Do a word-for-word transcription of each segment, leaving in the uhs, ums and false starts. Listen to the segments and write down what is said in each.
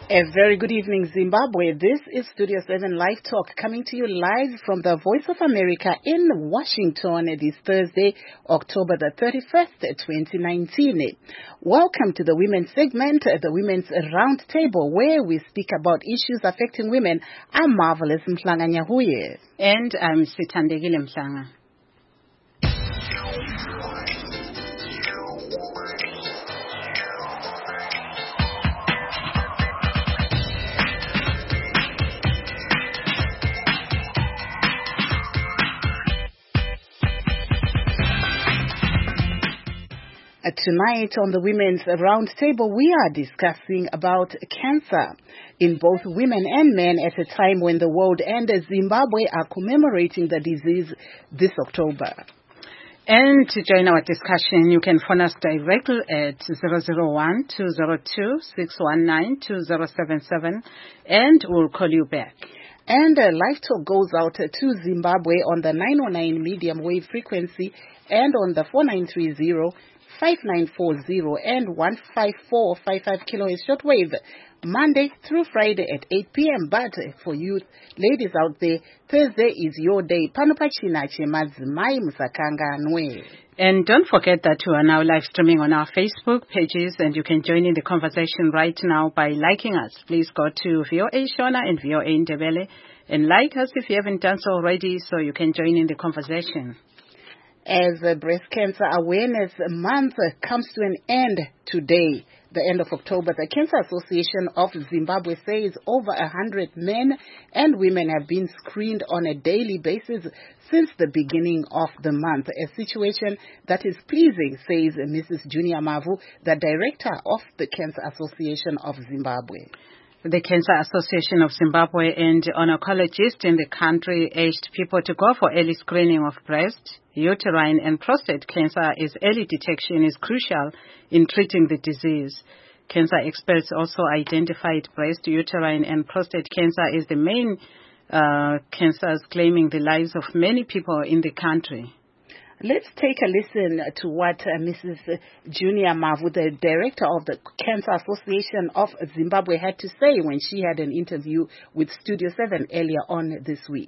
A very good evening, Zimbabwe. This is Studio seven Live Talk, coming to you live from the Voice of America in Washington this Thursday, October the thirty-first, twenty nineteen. Welcome to the Women's segment, the Women's Roundtable, where we speak about issues affecting women. I'm Marvelous Mhlanga Nyahuye. And I'm Sithandekile Mhlanga. Tonight on the Women's Roundtable, we are discussing about cancer in both women and men at a time when the world and Zimbabwe are commemorating the disease this October. And to join our discussion, you can phone us directly at zero zero one, two zero two, six one nine, two zero seven seven, and we'll call you back. And uh, Live Talk goes out to Zimbabwe on the nine oh nine medium wave frequency and on the four nine three zero, five nine four zero and one five four five five kilohertz shortwave, Monday through Friday at eight p.m. But for you ladies out there, Thursday is your day. And don't forget that we are now live streaming on our Facebook pages, and you can join in the conversation right now by liking us. Please go to V O A Shona and V O A Ndebele and like us if you haven't done so already, so you can join in the conversation. As uh, Breast Cancer Awareness Month uh, comes to an end today, the end of October, the Cancer Association of Zimbabwe says over one hundred men and women have been screened on a daily basis since the beginning of the month, a situation that is pleasing, says Missus Junior Mavu, the director of the Cancer Association of Zimbabwe. The Cancer Association of Zimbabwe and oncologists in the country urged people to go for early screening of breast, uterine and prostate cancer, as early detection is crucial in treating the disease. Cancer experts also identified breast, uterine and prostate cancer as the main uh, cancers claiming the lives of many people in the country. Let's take a listen to what uh, Missus Junior Mavu, the director of the Cancer Association of Zimbabwe, had to say when she had an interview with Studio seven earlier on this week.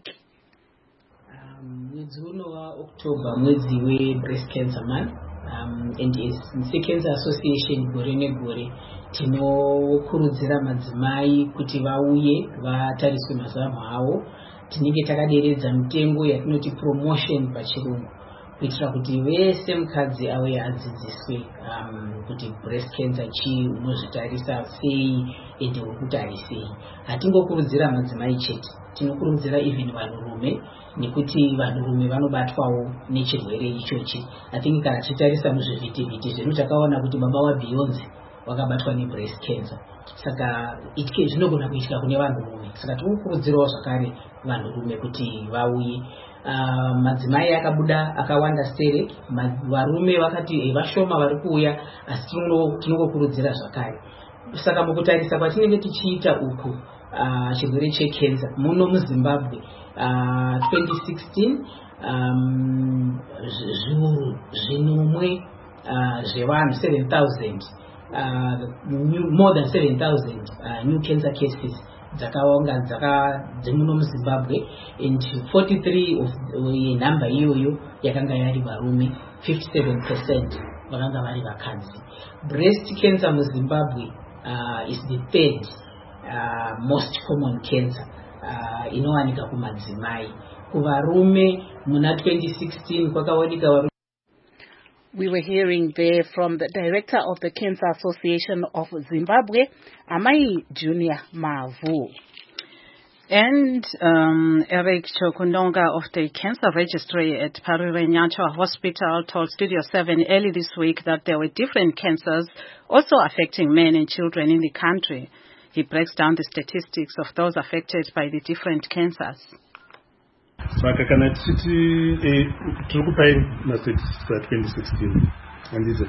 Mwezi uno wa October mwezi we breast cancer month, um, and as the Cancer Association gore negore tinokurudzira madzimai kuti vauye vatariswe mazamu avo. Tinenge takaderedza mitengo yatinoti promotion pachirungu kuitira kuti vese mukadzi auye adzidziswe um, kuti breast cancer chii, unozvitarisa sei ende urikutarisei. Hatingokurudzira madzimai chete, tinokurudzira even vanhurume, nekuti vanhurume vanobatwawo nechirwere ichochi. I think kana titarisa muzvivhitivhiti zvedu takaona kuti baba waBeyonce wakabatwa nebreast cancer. Saka itike zvinogona kuitika kune vanhurume. Saka tinokurudzirawo zvakare vanhurume kuti vauye. Uh, madzimai akabuda akawanda stere, varume vakati vashoma vari kuuya, asi tinokurudzira zvakare. Saka mukutarisa kwatinenge tichiita uku uh, chirwere checancer muno muZimbabwe uh, twenty sixteen um, zviuru zvinomwe uh, zvevanhu seven thousand, uh, more than seven thousand uh, new cancer cases dzakaonga dzaka dzimuno muZimbabwe, and forty-three of number iyoyo yakanga yari varume, fifty-seven percent vakanga vari vakadzi. Breast cancer muZimbabwe uh, is the third uh, most common cancer uh, inowanika kumadzimai. Kuvarume muna twenty sixteen kwakawanika varume. We were hearing there from the director of the Cancer Association of Zimbabwe, Amai Junior Mavu. And um, Eric Chokundonga of the Cancer Registry at Parirenyatwa Hospital told Studio seven early this week that there were different cancers also affecting men and children in the country. He breaks down the statistics of those affected by the different cancers. Saka kana tichiti tiri kupai mastatistics a twenty sixteen handizo.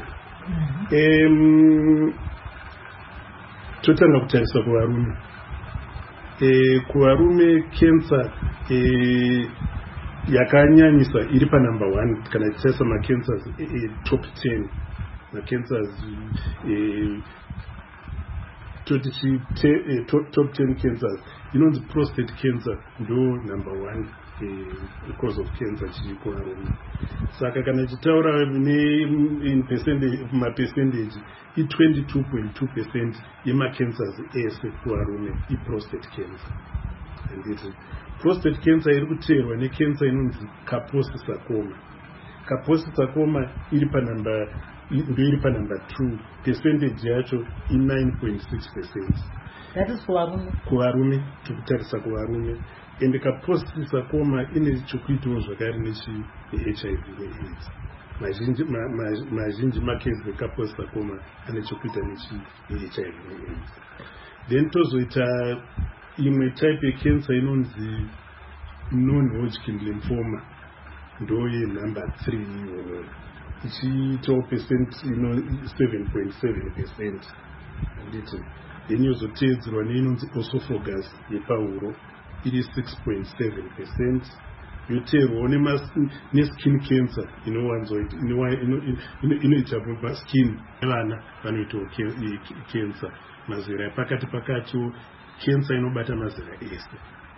Em totanga kutarisa kuvarume. Eh kuvarume cancer eh yakanyanyisa iri pa number one kana tichisa ma cancers eh, top ten, ma cancers eh toti chi top ten cancers inonzi prostate cancer ndo number one uh, cause of cancer chikuvarume. Saka kana chitaura in percentage ma percentage i twenty-two point two percent yema cancers ese kuvarume i prostate cancer. And it prostate cancer iri kuteerwa ne cancer inonzi Kaposi sarcoma. Kaposi sarcoma iri pa number ndo iri pa number two, percentage yacho i nine point six percent. That is kuvarume. Kuvarume tikutarisa kuvarume. And Kaposi sarcoma ine chokuitawo zvakare nechi H I V ne AIDS. Mazhinji mazhinji makezi Kaposi sarcoma ane chokuita nechi H I V ne AIDS. Then tozoita imwe type of cancer inonzi non-Hodgkin lymphoma ndoye number three ichiitawo percent ino seven point seven percent. Anditi then yozoteedzerwa neinonzi esophagus yepahuro iri six point seven percent. yoteerwawo neskin cancer inowanzoita inoita maskin evana vanoitawo cancer mazera epakati pakatiwo cancer inobata mazera ese.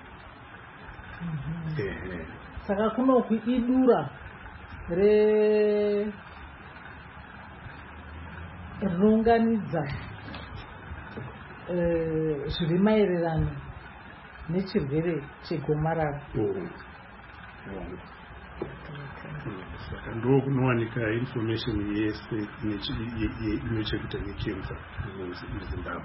Eh. Saka kuno kuidura re runganidza eh zviri maererano nechirwere chegomarara. Saka ndo kunowanika information yese inochekuita necancer muZimbabwe.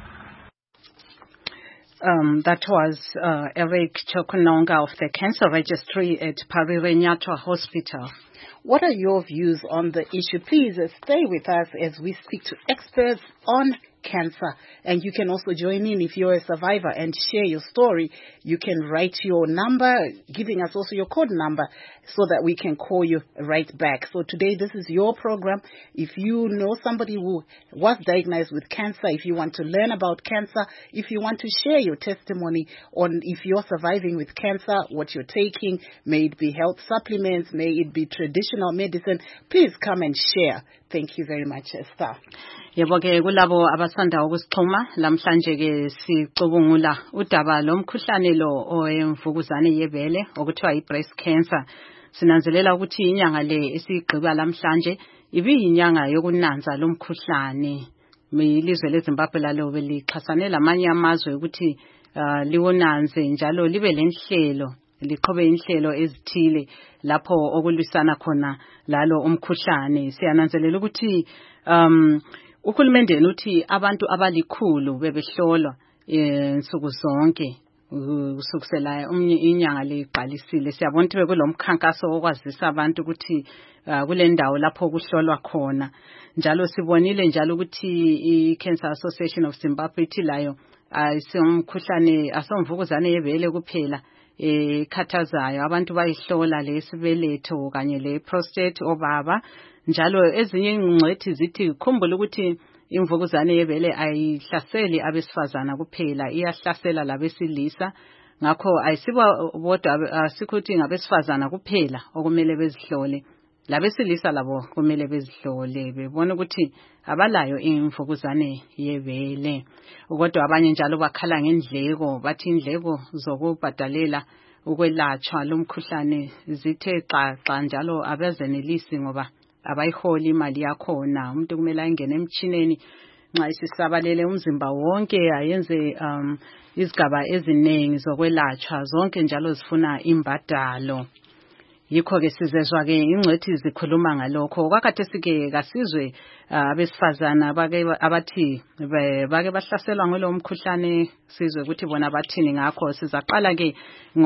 Um, that was uh, Eric Chokunonga of the Cancer Registry at Parirenyatwa Hospital. What are your views on the issue? Please uh, stay with us as we speak to experts on cancer. And you can also join in if you're a survivor and share your story. You can write your number, giving us also your code number so that we can call you right back. So today, this is your program. If you know somebody who was diagnosed with cancer, if you want to learn about cancer, if you want to share your testimony on if you're surviving with cancer, what you're taking, may it be health supplements, may it be traditional medicine, please come and share. Thank you very much, Esther. Yebo ke kulabo abasanda ukusixhuma lamhlanje ke sicubungula udaba lomkhuhlane lo oyemvukuzane yebele okuthiwa i-breast cancer. Sinanzelela ukuthi inyanga le esigqiba lamhlanje ibiyinyanga yokunanza lomkhuhlane. Milizwe leZimbabwe lalo belixhasane lamanye amazwe ukuthi uh, liwonanze njalo libe lenhlelo liqhobe inhlelo ezithile lapho okulwisana khona lalo umkhuhlane. Siyananzelela ukuthi um uhulumende uthi abantu abalikhulu bebehlolwa insuku zonke usukusela inyanga leqalisile. Siyabona ukuthi bekulomkhankaso okwazisa abantu ukuthi kule ndawo lapho kuhlolwa khona. Njalo sibonile njalo ukuthi i-Cancer Association of Zimbabwe ithi layo ayisomkhuhlane asomvukuzane yebele kuphela ekhathazayo. Abantu bayihlola lesibeletho kanye le prostate obaba. Njalo ezinye ingcwethi zithi khumbula ukuthi imvukuzane yebele ayihlaseli abesifazana kuphela, iyahlasela labesilisa. Ngakho ayisiba bodwa asikuthi ngabesifazana kuphela okumele bezihlole. Labesilisa labo kumele bezihlole bebona ukuthi abalayo imvukuzane yebele. Kodwa abanye njalo bakhala ngendleko, bathi indleko zokubhadalela ukwelatshwa lomkhuhlane zithe xaxa njalo abezenelisi ngoba abayiholi imali yakhona. Umuntu kumele ayingene emchineni nxa isisabalele umzimba wonke ayenze um izigaba eziningi zokwelatshwa zonke njalo zifuna imbadalo. Yikho ke sizezwa ke ingcwethi zikhuluma ngalokho. Kwakathe sike kasizwe abesifazana bake abathi bake bahlaselwa ngolo mkhuhlane, sizwe ukuthi bona bathini ngakho. Sizaqala ke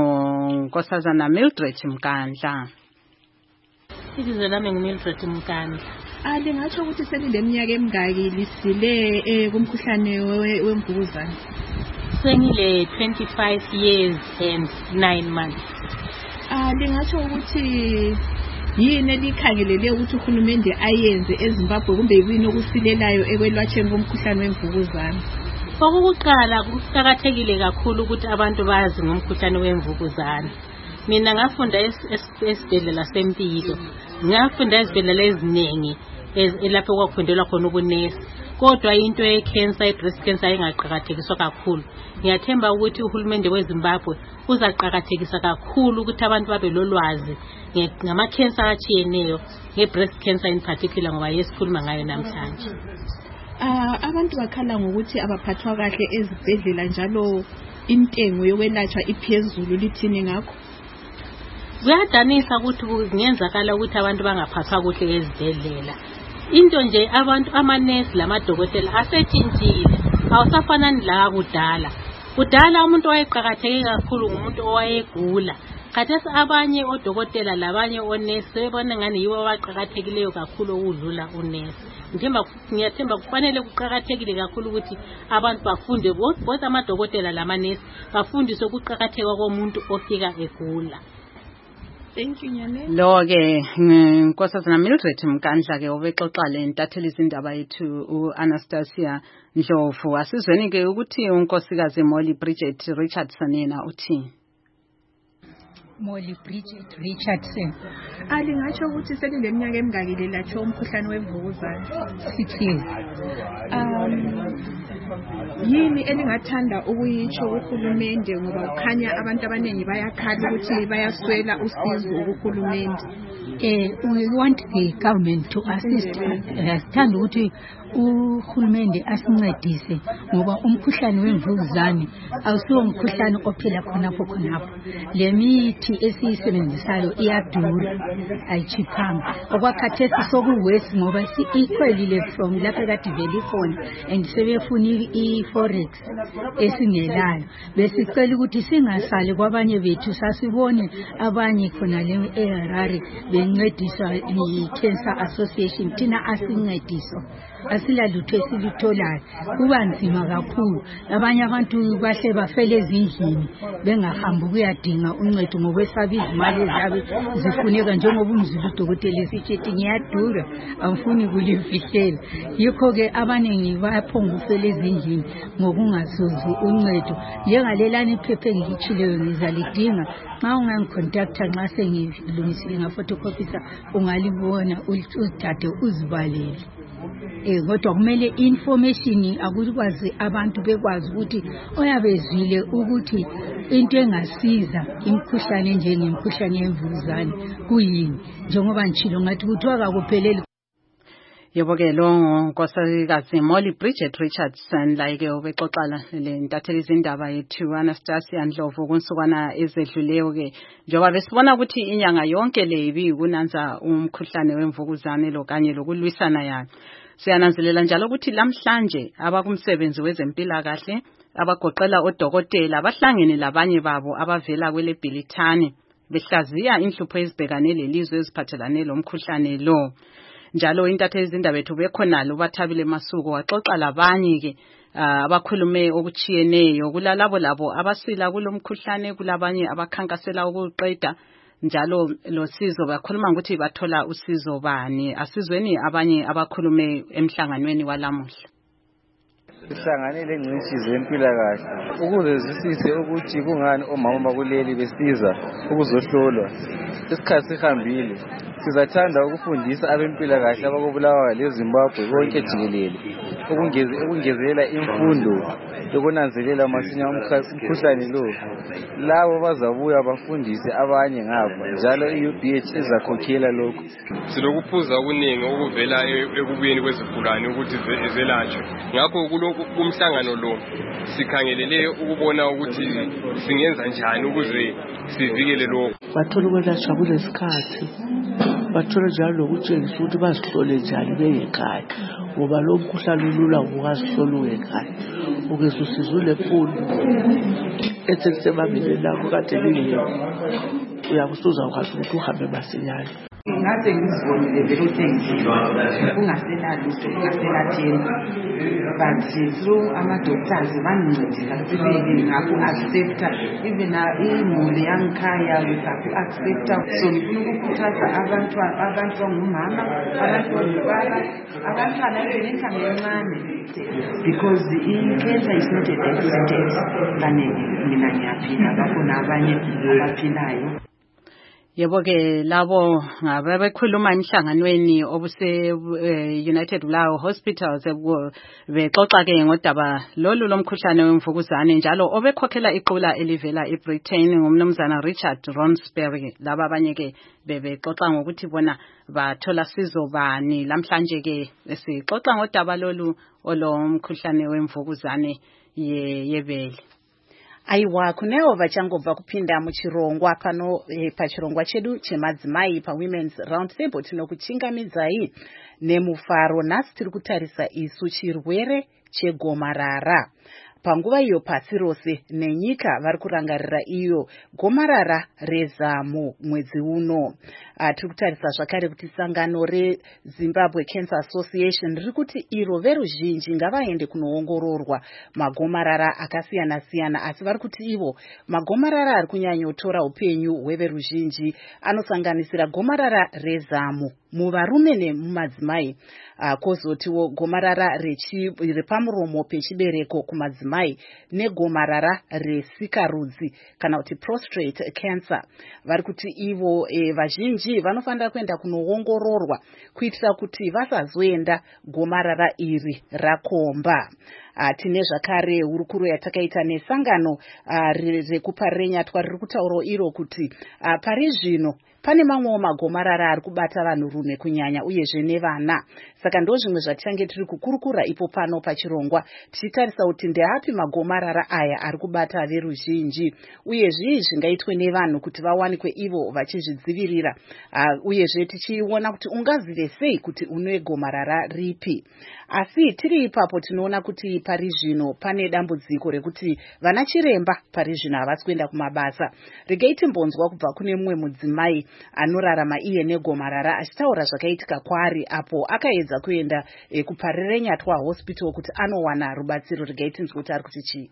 ngonkosazana Mildred Mkandla. Izwe lami nguMildred Mkandla. Ah, lingatsho ukuthi selileminyaka emingaki lisile eh kumkhuhlane wemvukuzane? Sengile twenty-five years and nine months. Ah, lingatsho ukuthi yini elikhangelele ukuthi uhulumende ayenze eZimbabwe kumbe yini okusilelayo ekwelwatsheni komkhuhlane wemvukuzane? Okokuqala kuqakathekile kakhulu ukuthi abantu bazi ngomkhuhlane wemvukuzane. Mina ngafunda esibhedlela sempilo, ngafunda ezibhedlela eziningi elapho kwakufundelwa khona ubunesi. kodwa into ye cancer ye breast cancer ingaqhakathekiswa kakhulu. Ngiyathemba ukuthi uhulumende weZimbabwe uzaqhakathekisa kakhulu ukuthi abantu babe lolwazi ngama cancer achiyeneyo nge breast cancer in particular ngoba yesikhuluma ngayo namhlanje. Ah abantu bakhala ngokuthi abaphathwa kahle ezibhedlela njalo intengo yokwelatshwa iphezulu lithini ngakho. Kuyadanisa ukuthi kungenzakala ukuthi abantu bangaphathwa kuhle ezibhedlela. Into nje abantu amanesi lamadokotela asetshintshile awusafanani la kudala. Kudala umuntu owayeqhakatheke kakhulu ngumuntu owayegula. Khathesi abanye odokotela labanye onesi sebona ngani yibo abaqhakathekileyo kakhulu ukudlula unesi. Ngithemba ngiyathemba kufanele kuqhakathekile kakhulu ukuthi abantu bafunde both amadokotela lamanesi bafundiswe ukuqhakatheka komuntu ofika egula. Thank you Nyane. Lo ke nkosazana Mildred Mkandla ke obexoxa le ntatheli izindaba yethu uAnastasia Ndlovu. Asizweni ke ukuthi unkosikazi Molly Bridget Richardson yena uthini. Molly Bridget Richardson alingatsho ukuthi selileminyaka emingakile latsho umkhuhlane wemvukuzane six years. Um yini elingathanda ukuyitsho uhulumende ngoba ukhanya abantu abanengi bayakhala ukuthi bayaswela usizo kuhulumende. Eh we want the government to assist us. Sithanda ukuthi uhulumende asincedise ngoba umkhuhlane wemvukuzane awusiwo umkhuhlane ophela khonapho khonapho. Le mithi esiyisebenzisayo iyadura ayichiphanga okwakhathesi sokuwesi ngoba si-equalile from lapha kade vele khona and sebefuna i-forex esingelayo. Besicela ukuthi singasali kwabanye bethu sasibone abanye khona le eHarare bencediswa yi-Cancer Association thina asincediso asilalutho esilitholayo kuba nzima kakhulu. Abanye abantu bahle bafele ezindlini bengahamba ukuyadinga uncedo ngokwesaba izimali ezabe zifuneka njengoba umzulu udokotela esithi ngiyadura awufuni kulifihlela. Yikho ke abaningi bayaphonga ufele ezindlini ngokungazuzi uncedo. Njengalelani iphepha engilichileyo ngizalidinga nxa ungangicontacta nxa sengilungisile ngafotocopisa ungalibona uthathe uzibalele. Eh kodwa kumele information akukwazi abantu bekwazi ukuthi oyabezwile ukuthi into engasiza imkhuhlane njengemkhuhlane yemvukuzane kuyini njengoba nchilo ngathi kuthiwa akupheleli. Yebo ke lo nkosikazi Molly Bridget Richardson like obexoxala le ntatheli izindaba yethu Anastasia Ndlovu kunsukwana ezedluleyo ke njengoba besibona ukuthi inyanga yonke le ibi kunanza umkhuhlane wemvukuzane lo kanye lokulwisana yayo. Siyananzelela njalo ukuthi lamhlanje abakumsebenzi wezempilakahle abagoqela odokotela abahlangene labanye babo abavela kwele Bhilithane behlaziya inhlupho ezibhekane lelizwe eziphathelane lomkhuhlane lo. Njalo intatheli izindaba yethu bekhonalo bathabile masuku waxoxa labanye ke abakhulume okuchiyeneyo kulalabo labo abasila kulomkhuhlane kulabanye abakhankasela ukuqeda njalo lo sizo bakhuluma ukuthi bathola usizo bani. Asizweni abanye abakhulume emhlanganweni walamuhla. Sihlanganele ingcitshi zempilakahle ukuze zisise ukuthi kungani omama bakuleli besiza ukuzohlolwa. Isikhathi sihambile sizathanda ukufundisa abempilakahle abakubulawa leZimbabwe konke jikelele ukungezela imfundo yokunanzelela masinya umkhuhlane lo. Labo bazabuya bafundise abanye ngapha njalo i-U B H izakhokhela lokho. Silokuphuza okuningi okuvela ekubuyeni kwezigulane ukuthi zelatshwe. Ngakho kuloko kumhlangano lo sikhangelele ukubona ukuthi singenza njani ukuze sivikele lokho. Bathola ukwelatshwa kulesikhathi bathola njalo lokutshengisa ukuthi bazihlole njani bengekhaya ngoba lo mkhuhlane ulula ukuzihlola ekhaya. Ukuze usizule fundo etsekisebambile lakho kade lingekho uyakusuza ukwazi ukuthi uhambe masinyane. Ngathi ngizibonile vele ukuthi ngizizwa kungasenalutho kungaselathemba but through ama-doctors bangincedisa sibeke ngaku-accepta even imuli yangikhaya ngaku-accepta. So ngifuna ukukhuthaza abantu abantu bangumama abantu bangubaba abantwana bebenhlanga encane because i-cancer is not a death sentence. Kane mina ngiyaphila bakhona abanye abaphilayo. Yebo ke labo ngabekhuluma emhlanganweni obuse United Bulawayo Hospitals bexoxa ke ngodaba lolu lomkhuhlane wemvukuzane njalo obekhokhela iqula elivela eBritain ngumnumzana Richard Ronsberry. Laba abanye ke bebexoxa ngokuthi bona bathola sizo bani. Lamhlanje ke sixoxa ngodaba lolu olomkhuhlane wemvukuzane yebele. Aiwa kunewo vachangobva kupinda muchirongwa pano e, pachirongwa chedu chemadzimai pa Women's Round Table tinokuchingamidzai nemufaro. Nhasi tiri kutarisa isu chirwere chegomarara. Panguva iyo pasi rose nenyika vari kurangarira iyo gomarara rezamu mwedzi uno. Uh, tiri kutarisa zvakare kuti sangano reZimbabwe Cancer Association riri kuti iro veruzhinji ngavaende kunoongororwa magomarara akasiyana siyana, asi vari kuti ivo magomarara ari kunyanyotora upenyu hweveruzhinji anosanganisira gomarara rezamu muvarume nemumadzimai, uh, kozotiwo gomarara repamuromo pechibereko kumadzimai negomarara resikarudzi kana kuti prostate cancer. Vari kuti ivo e, vazhinji vanofanira kuenda kunoongororwa kuitira kuti vasazoenda gomarara iri rakomba. Uh, tine zvakare hurukuro yatakaita nesangano uh, rekuparenyatwa riri kutaura iro kuti uh, pari zvino pane mamwewo magomarara ari kubata vanhurume kunyanya uyezve nevana. Saka ndo zvimwe zvatichange tiri kukurukura ipo pano pachirongwa tichitarisa kuti ndeapi magomarara aya ari kubata veruzhinji uyezve zvingaitwe nevanhu kuti vawanikwe ivo vachizvidzivirira, uh, uyezve tichiona kuti ungazive sei kuti une gomarara ripi. Asi tiri ipapo tinoona kuti pari zvino pane dambudziko rekuti vana chiremba pari zvino havasi kuenda kumabasa. Regai timbonzwa kubva kune mumwe mudzimai anorarama iye negomarara achitaura zvakaitika kwaari apo akaedza kuenda e, kuParirenyatwa Hospital kuti anowana rubatsiro. Regai tinzwe kuti ari kuti chii.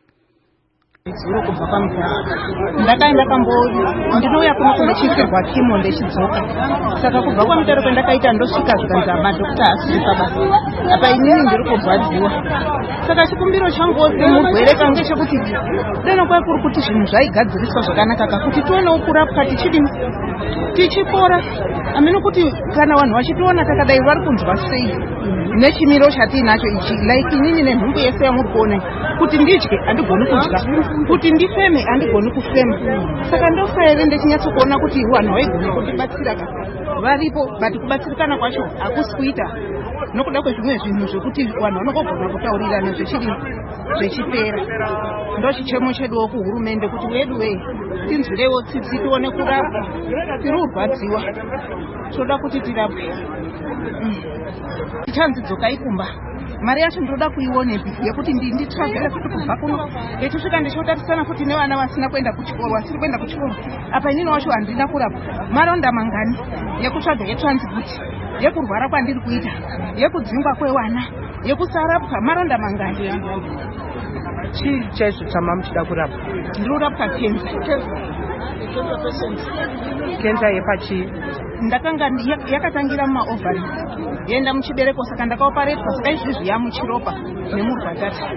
Zuro kubva pamuzana ndakaenda pambori ndinouya kuno kundochiisirwa chimo ndechidzoka. Saka kubva kwamutaro kwendakaita ndosvika zvikanzi madhokita asiri pabasa apa inini ndiri kurwadziwa. Saka chikumbiro changu semurwere kange chekuti deno kwai kuri kuti zvinhu zvaigadziriswa zvakanaka kakuti tionewo kurapwa tichidini tichipora. Ameno kuti kana vanhu vachitiona takadai vari kunzwa sei nechimiro chatiinacho ichi, like inini nenhumbu yese yamuri kuona kuti ndidye handigoni kudya, kuti ndifeme handigoni kufema. Saka ndosaere ndechinyatsikuona kuti vanhu vaigona kutibatsira ka varipo, bati kubatsirikana kwacho hakusi kuita nokuda kwezvimwe zvinhu zvokuti vanhu vanogona kutaurirana zvechiri zvechipera. Ndo chichemo cheduwo kuhurumende kuti wedu wei tinzwirewo tsitsi tione kurapwa. Tiri kurwadziwa toda kuti tirapwe. Tichanzi dzokai kumba, mari yacho ndoda kuionepi yekuti nditravhera kuti kubva kuno tichisvika ndichotarisana kuti nevana vasina kuenda kuchikoro vasiri kuenda kuchikoro apa inini wacho handina kurapwa. Maronda mangani yekutsvaga yetransport, yekurwara kwandiri kuita, yekudzingwa kwevana, yekusarapwa, maronda mangani. Chii chaizvo chamamuchida kurapwa? Ndinorapwa kenza. Kenza yepachii? Ndakanga yakatangira mumaovari yenda muchibereko, saka ndakaoparetwa, saka izvizvi yamuchiropa nemurwatata.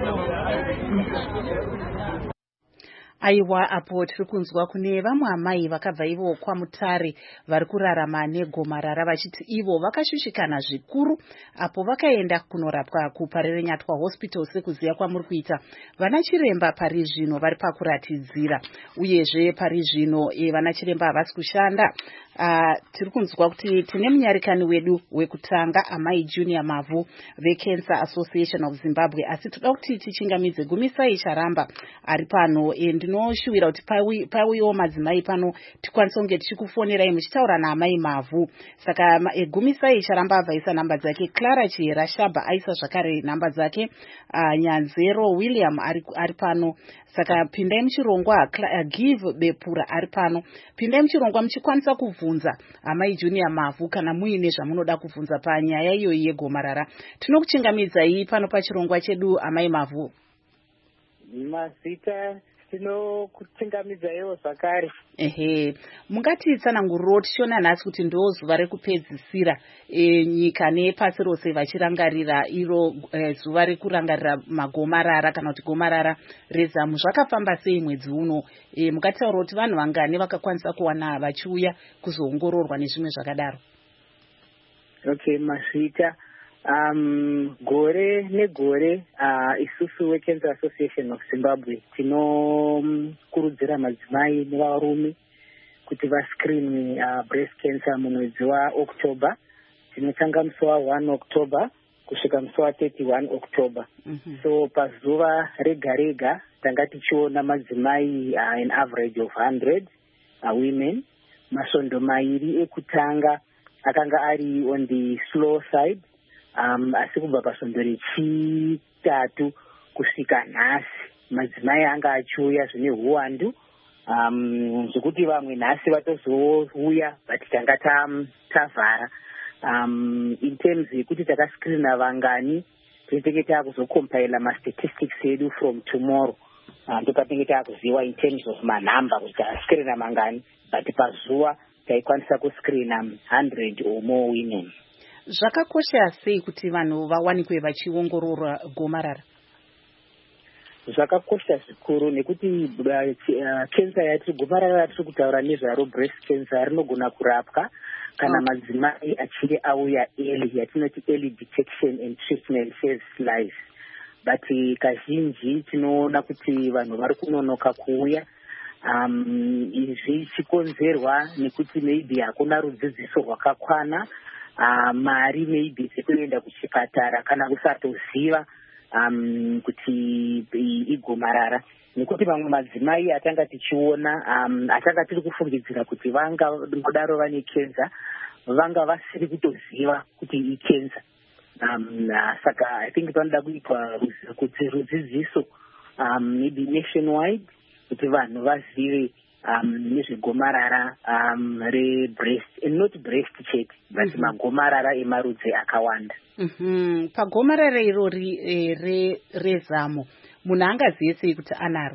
Aiwa apo tiri kunzwa kune vamwe amai vakabva ivo kwaMutare vari kurarama negomarara vachiti ivo vakashushikana zvikuru apo vakaenda kunorapwa kuParirenyatwa Hospital. Sekuziya kwamuri kuita, vana chiremba pari zvino vari pakuratidzira, uyezve pari zvino e, vana chiremba havasi kushanda. Uh, tiri kunzwa kuti tine munyarikani wedu wekutanga amai Junior Mavhu veCancer Association of Zimbabwe, asi toda kuti tichingamidze Gumisai Charamba ari pano. E, ndinoshuvira kuti pauyiwo madzimai pano tikwanise kunge tichikufonerai muchitaura naamai Mavhu. Saka e, Gumisai Charamba abvaisa namba dzake, Clara Chihera Shaba aisa zvakare namba dzake, uh, Nyanzero William ari, ari pano. Saka pindai muchirongwa, uh, Give Bepura ari pano. Pindai muchirongwa muchikwanisa kuvhunza amai Junior Mavhu kana muine zvamunoda kuvhunza panyaya iyoyi yegomarara. Tinokuchingamidzai pano pachirongwa chedu amai Mavhu. Mazita tinokuchingamidzawo zvakare. Ehe, mungatitsanangurirawo tichiona nhasi kuti ndo zuva rekupedzisira e, nyika nepasi rose vachirangarira iro e, zuva rekurangarira magomarara kana kuti gomarara rezamu. Zvakafamba sei mwedzi uno? E, mungataurawo kuti vanhu vangani vakakwanisa kuwana vachiuya kuzoongororwa nezvimwe zvakadaro? Okay, mazvita um, gore negore uh, isusu weCancer Association of Zimbabwe tinokurudzira madzimai nevarume kuti vascreen uh, breast cancer mumwedzi waOctober. Tinotanga musi wa1 October kusvika musi wa31 October. Mm-hmm. So pazuva rega rega tanga tichiona madzimai uh, an average of one hundred uh, women. Masvondo mairi ekutanga akanga ari on the slow side, um, asi kubva pasvondo rechitatu kusvika nhasi madzimai anga achiuya zvine huwandu, um, zvekuti vamwe nhasi vatozouya but tanga tavhara. Um, in terms yekuti takascreena vangani tinenge takuzocompila mastatistics edu from tomorrow. Ndopatinenge takuziva in terms of manhamba kuti takascreena mangani, but pazuva taikwanisa kuscreena one hundred or more women. Zvakakosha sei kuti vanhu vawanikwe vachiongororwa gomarara? Zvakakosha zvikuru nekuti uh, cancer yatiri gomarara ratiri kutaura nezvaro breast cancer rinogona kurapwa kana okay. madzimai achiri auya early, yatinoti early detection and treatment saves lives. But kazhinji tinoona kuti vanhu vari kunonoka kuuya. Um, izvi chikonzerwa nekuti maybe hakuna rudzidziso rwakakwana, uh, mari maybe dzekuenda kuchipatara kana kusatoziva um, kuti igomarara. Nekuti vamwe madzimai atanga tichiona um, atanga tiri kufungidzira kuti vanga ngodaro vane cancer vanga vasiri kutoziva kuti icancer. Um, uh, saka I think panoda kuitwa kuti rudzidziso um, maybe nationwide kuti vanhu vazive um, nezvegomarara um, rebreast, and not breast chete, but mm-hmm. magomarara emarudzi akawanda. Mm-hmm. Pagomarara irori e, re, rezamu munhu angazive sei kuti anaro?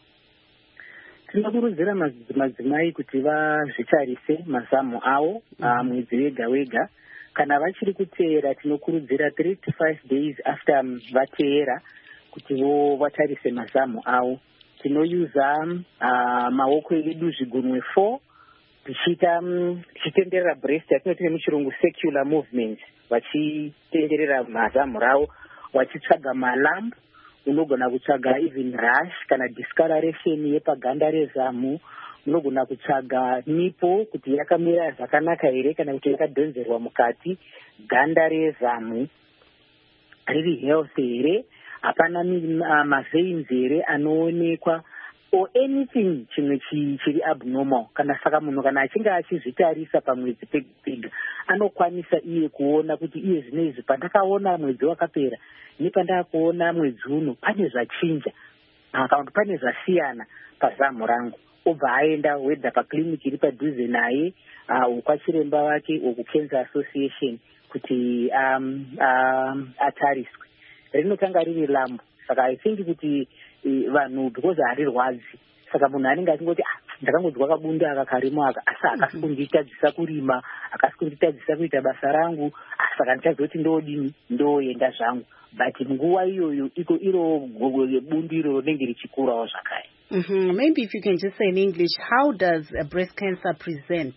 Tinokurudzira madzimai kuti vazvitarise mazamu avo mm-hmm. mwedzi um, wega wega. Kana vachiri kuteera tinokurudzira three to five days after um, vateera kuti vo vatarise mazamu avo. Tinouza uh, maoko edu zvigunwe four tichiita um, tichitenderera breast yatinoti nemuchirungu circular movement, vachitenderera mazamu ravo vachitsvaga malamp. Unogona kutsvaga even rash kana discoloration yepaganda rezamu. Unogona kutsvaga nipo kuti yakamira zvakanaka here kana kuti yakadhonzerwa mukati. Ganda rezamu riri healthy here, hapana uh, maveins here anoonekwa or anything chimwe chiri abnormal. Kana saka munhu kana achinge achizvitarisa pamwedzi pega anokwanisa iye kuona kuti iye zvinezvi pandakaona mwedzi wakapera nepandakaona mwedzi uno pane zvachinja kana kuti pane zvasiyana pazamu rangu. Obva aenda wedha pakliniki iri padhuze naye uh, kwachiremba wake wekuCancer Association kuti um, um, atariswe. Rinotanga riri lambo. Saka I think kuti uh, vanhu because harirwadzi, saka munhu anenge achingoti ah, ndakangodzwa kabunda aka karimo aka, asi akasi kunditadzisa kurima, akasi kunditadzisa kuita basa rangu, saka ndichazoti ndodini ndoenda zvangu. But nguva iyoyo iko iro bundu iro rinenge richikurawo zvakare. Mm-hmm. Maybe if you can just say in English, how does uh, breast cancer present?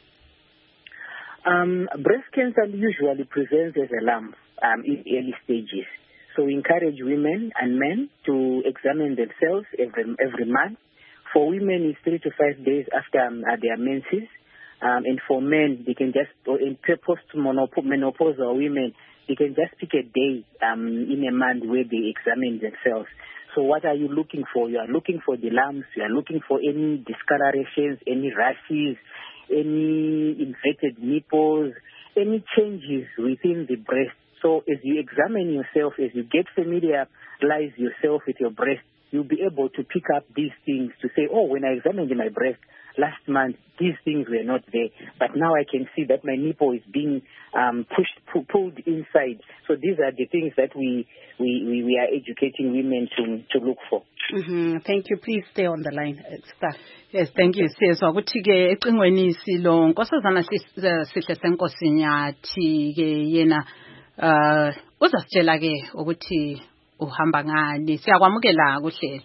Um, breast cancer usually presents as a lump um, in early stages. So we encourage women and men to examine themselves every every month. For women, it's three to five days after um, their menses. Um, and for men, they can just, in post-menopausal women, they can just pick a day um, in a month where they examine themselves. So what are you looking for? You are looking for the lumps, you are looking for any discolorations, any rashes, any inverted nipples, any changes within the breast. So as you examine yourself, as you get familiarize yourself with your breast, you'll be able to pick up these things to say, oh, when I examined my breast last month, these things were not there. But now I can see that my nipple is being um, pushed, pu- pulled inside. So these are the things that we we, we, we are educating women to, to look for. Mm-hmm. Thank you. Please stay on the line. Star. Yes, thank you. Siyezwa ukuthi ke ecingweni silo nkosazana sihle senkosini yathi ke yena uh uzasitshela ke ukuthi uhamba ngani. Siyakwamukela kuhlelo.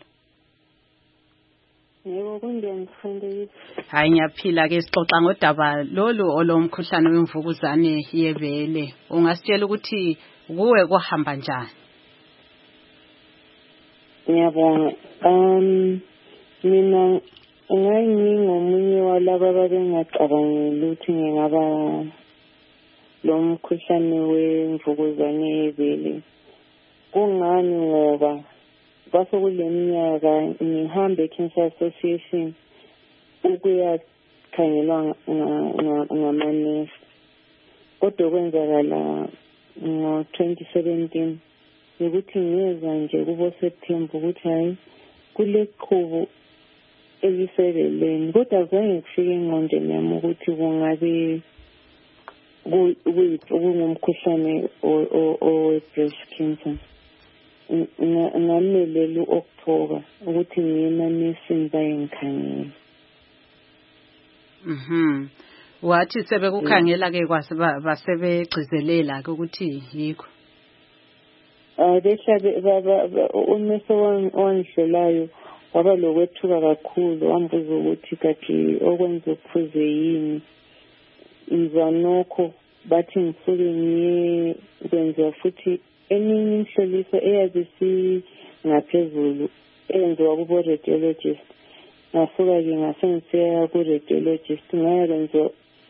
Yebo kungiyangifundile. Hayi ngiyaphila ke sixoxa ngodaba lolu olomkhuhlane wemvukuzane yebele. Ungasitshela ukuthi kuwe kohamba njani? Ngiyabonga. Um mina ngayingomunye walabo ababengacabangela ukuthi ngingaba lo mkhuhlane wemvukuzane yebele. Kungani ngoba base kule minyaka ngihambe e-Cancer Association ukuya khangelwa ngamanesi. Kodwa kwenzakala ngo twenty seventeen ukuthi ngiyeza nje kubo September ukuthi hayi kule qhubu elisebeleni. Kodwa azange kufike engqondweni yami ukuthi kungabe kungumkhuhlane o breast cancer. Ngamelela u-October ukuthi ngiyemanesi bayengikhangela. Mhm. Wathi sebekukhangela ke kwase basebegcizelela ukuthi yikho. Ah behlabe baba unesi wangihlolayo waba lokwethuka kakhulu wambuza ukuthi kathi okwenza ukuphuze yini. Izanokho bathi ngisuke ngiye kwenza futhi eminye imhloliso eyabisi ngaphezulu enziwa kubo radiologist. Ngasuka ke ngasengisiya ku radiologist ngayenza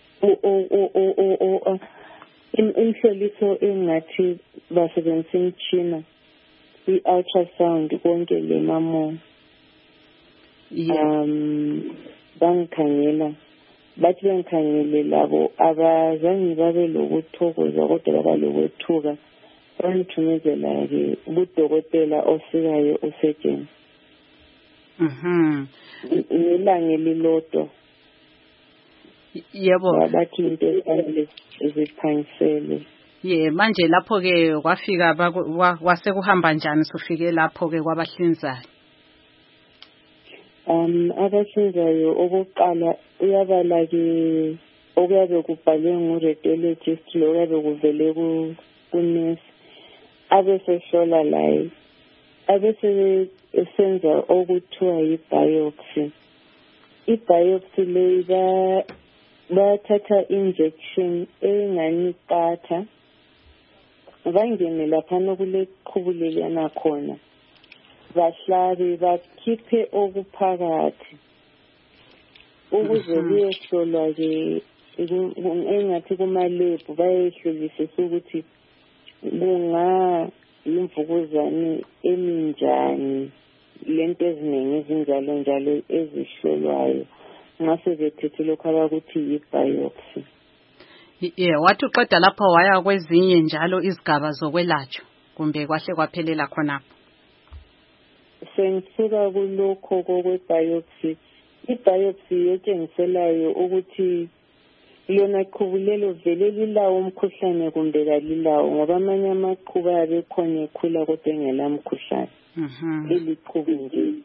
o imhloliso engathi basebenzisa imtshina i-ultrasound konke le mamo. Um bangikhangela bathi bangikhangele labo abazange babe lokuthokoza kodwa baba lokwethuka. Bangithumezela ke udokotela ofikayo usurgeon. Mhm. Ngelanga lilodwa. Yebo. Bathi into efanele iziphanisele. Ye manje lapho ke kwafika kwase kuhamba njani sufike lapho ke kwabahlinzayo? Um abahlinzayo okokuqala uyabala ke okuyabe kubhalwe ngu-radiologist lo yabe kuvele ku kunesi abesehlola laye abese esenza okuthiwa yi-biopsy. I-biopsy leyo bathatha injection engani qatha bangene lapha nokule qhubulelana khona bahlabe bakhiphe okuphakathi ukuze kuyehlolwa ke engathi kuma-lab bayehlolisisa ukuthi kunga imvukuzane eminjani lento eziningi ezinjalo njalo ezihlolwayo ngase bethethe lokho abakuthi yi-biopsy. Yeah, wathi uqeda lapho waya kwezinye njalo izigaba zokwelatshwa kumbe kwahle kwaphelela khonapho? Sengisuka kulokho kokwe-biopsy. I-biopsy yetshengiselayo ukuthi yona qhubulelo vele lilawo umkhuhlane kumbe kalilawo ngoba amanye amaqhubu abe khona ekhula kodwa engela mkhuhlane. Mhm. Eliqhubu nje.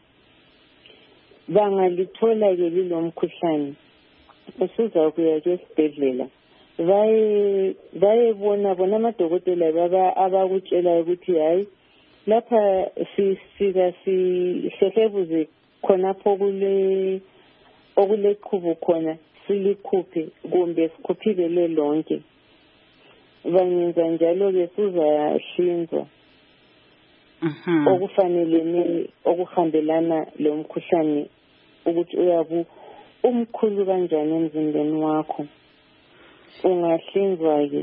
Bangalithola ke lilo mkhuhlane usuza kuya esibhedlela baye bayebona bona amadokotela baba abakutshela ukuthi hayi lapha sifika sihlebuze khonapho kule okule qhubu khona silikhuphe kumbe sikhuphile lonke. Banyenza njalo ke suzahlinzwa. Mhm. Okufanele okuhambelana lo mkhuhlane ukuthi uyabu umkhulu kanjani emzimbeni wakho. Ungahlinzwa ke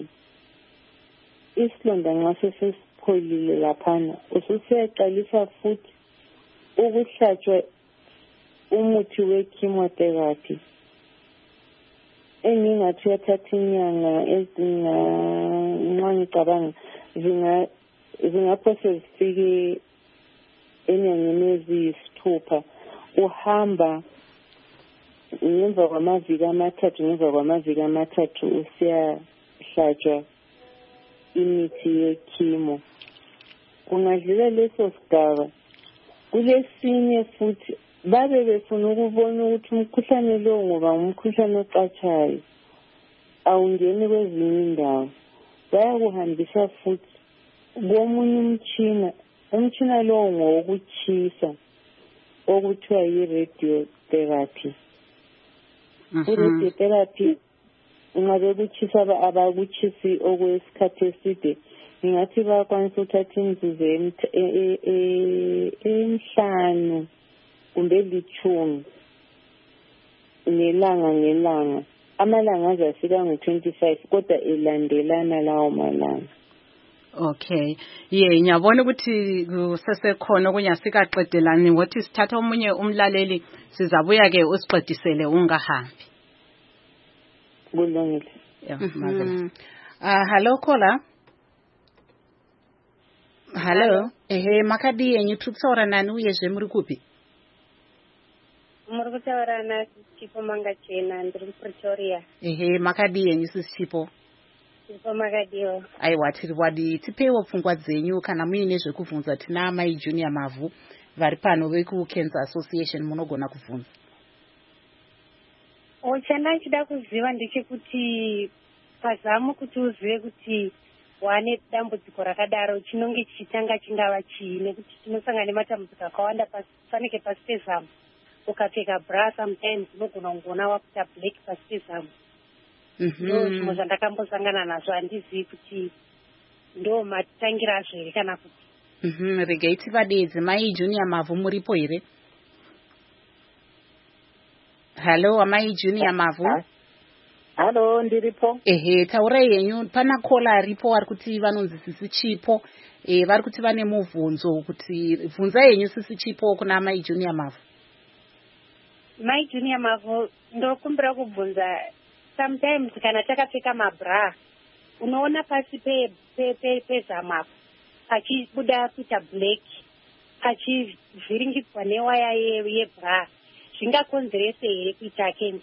isilonda nxa sesipholile laphana ususiyaqalisa futhi ukuhlatshwa umuthi we-chemotherapy engingathi uyathatha inyanga ezinga nxa ngicabanga zinga zingaphose zifike enyangeni eziyisithupha uhamba ngemva kwamaviki amathathu ngemva kwamaviki amathathu usiyahlatshwa imithi yekhimo. Kungadlula leso sigaba kulesinye futhi babe befuna ukubona ukuthi umkhuhlane lo ngoba umkhuhlane ocatshayo awungeni kwezinye indawo, bayakuhambisa futhi komunye umtshina. Umtshina lo ngowokuchisa okuthiwa yi-radiotherapy. I-radiotherapy nxa bekuchisa abakuchisi okwesikhathi eside, ngingathi bayakwanisa ukuthatha imizuzu emihlanu kumbe litshumi ngelanga ngelanga. Amalanga azafika ngu-twenty-five kodwa elandelana lawo malanga. Okay. Ye ngiyabona ukuthi kusesekhona okunye asikaqedelani ngothi sithatha omunye umlaleli sizabuya ke usiqedisele ungahambi. Kulungile. Yeah. Mm-hmm. Uh, hello caller. Hello. Ehe makadi yenyu tukutaura nani uye zve muri kupi? Muri kutaura na Chipo Mangachena ndiri Pretoria. Ehe makadi yenyu sisi Chipo. Chipo makadiwo. Aiwa tiri wadi tipewo pfungwa dzenyu kana muine zvekubvunza tina mai Junior Mavhu vari pano veku Cancer Association munogona kubvunza. Ochanda chida kuziva ndechekuti pazamu kuti uzive kuti wane dambudziko rakadaro chinonge chichitanga chingava chii nekuti tinosangana nematambudziko akawanda pasanike pasi pezamu. Ukapfeka bra sometimes unogona kungoona wakuita black pasi pezamu. Ndo zvimwe zvandakambosangana nazvo handizivi kuti ndo matitangira zvere kana kuti. Mhm, regai tivadedze mai Junior Mavhu muripo here? Hello, amai Junior Mavhu. Hello, ndiripo. Ehe, taurai yenyu pana kola aripo vari kuti vanonzi sisi Chipo. Eh, vari kuti vane mubvunzo kuti bvunza yenyu sisi Chipo kuna mai Junior Mavhu. Mai Junior Mavhu ndokumbira kubvunza sometimes kana takapfeka mabra unoona pasi pe pe pe pezamu pachibuda kuita black pachivhiringidzwa newaya yebra zvingakonzerese here kuita cancer?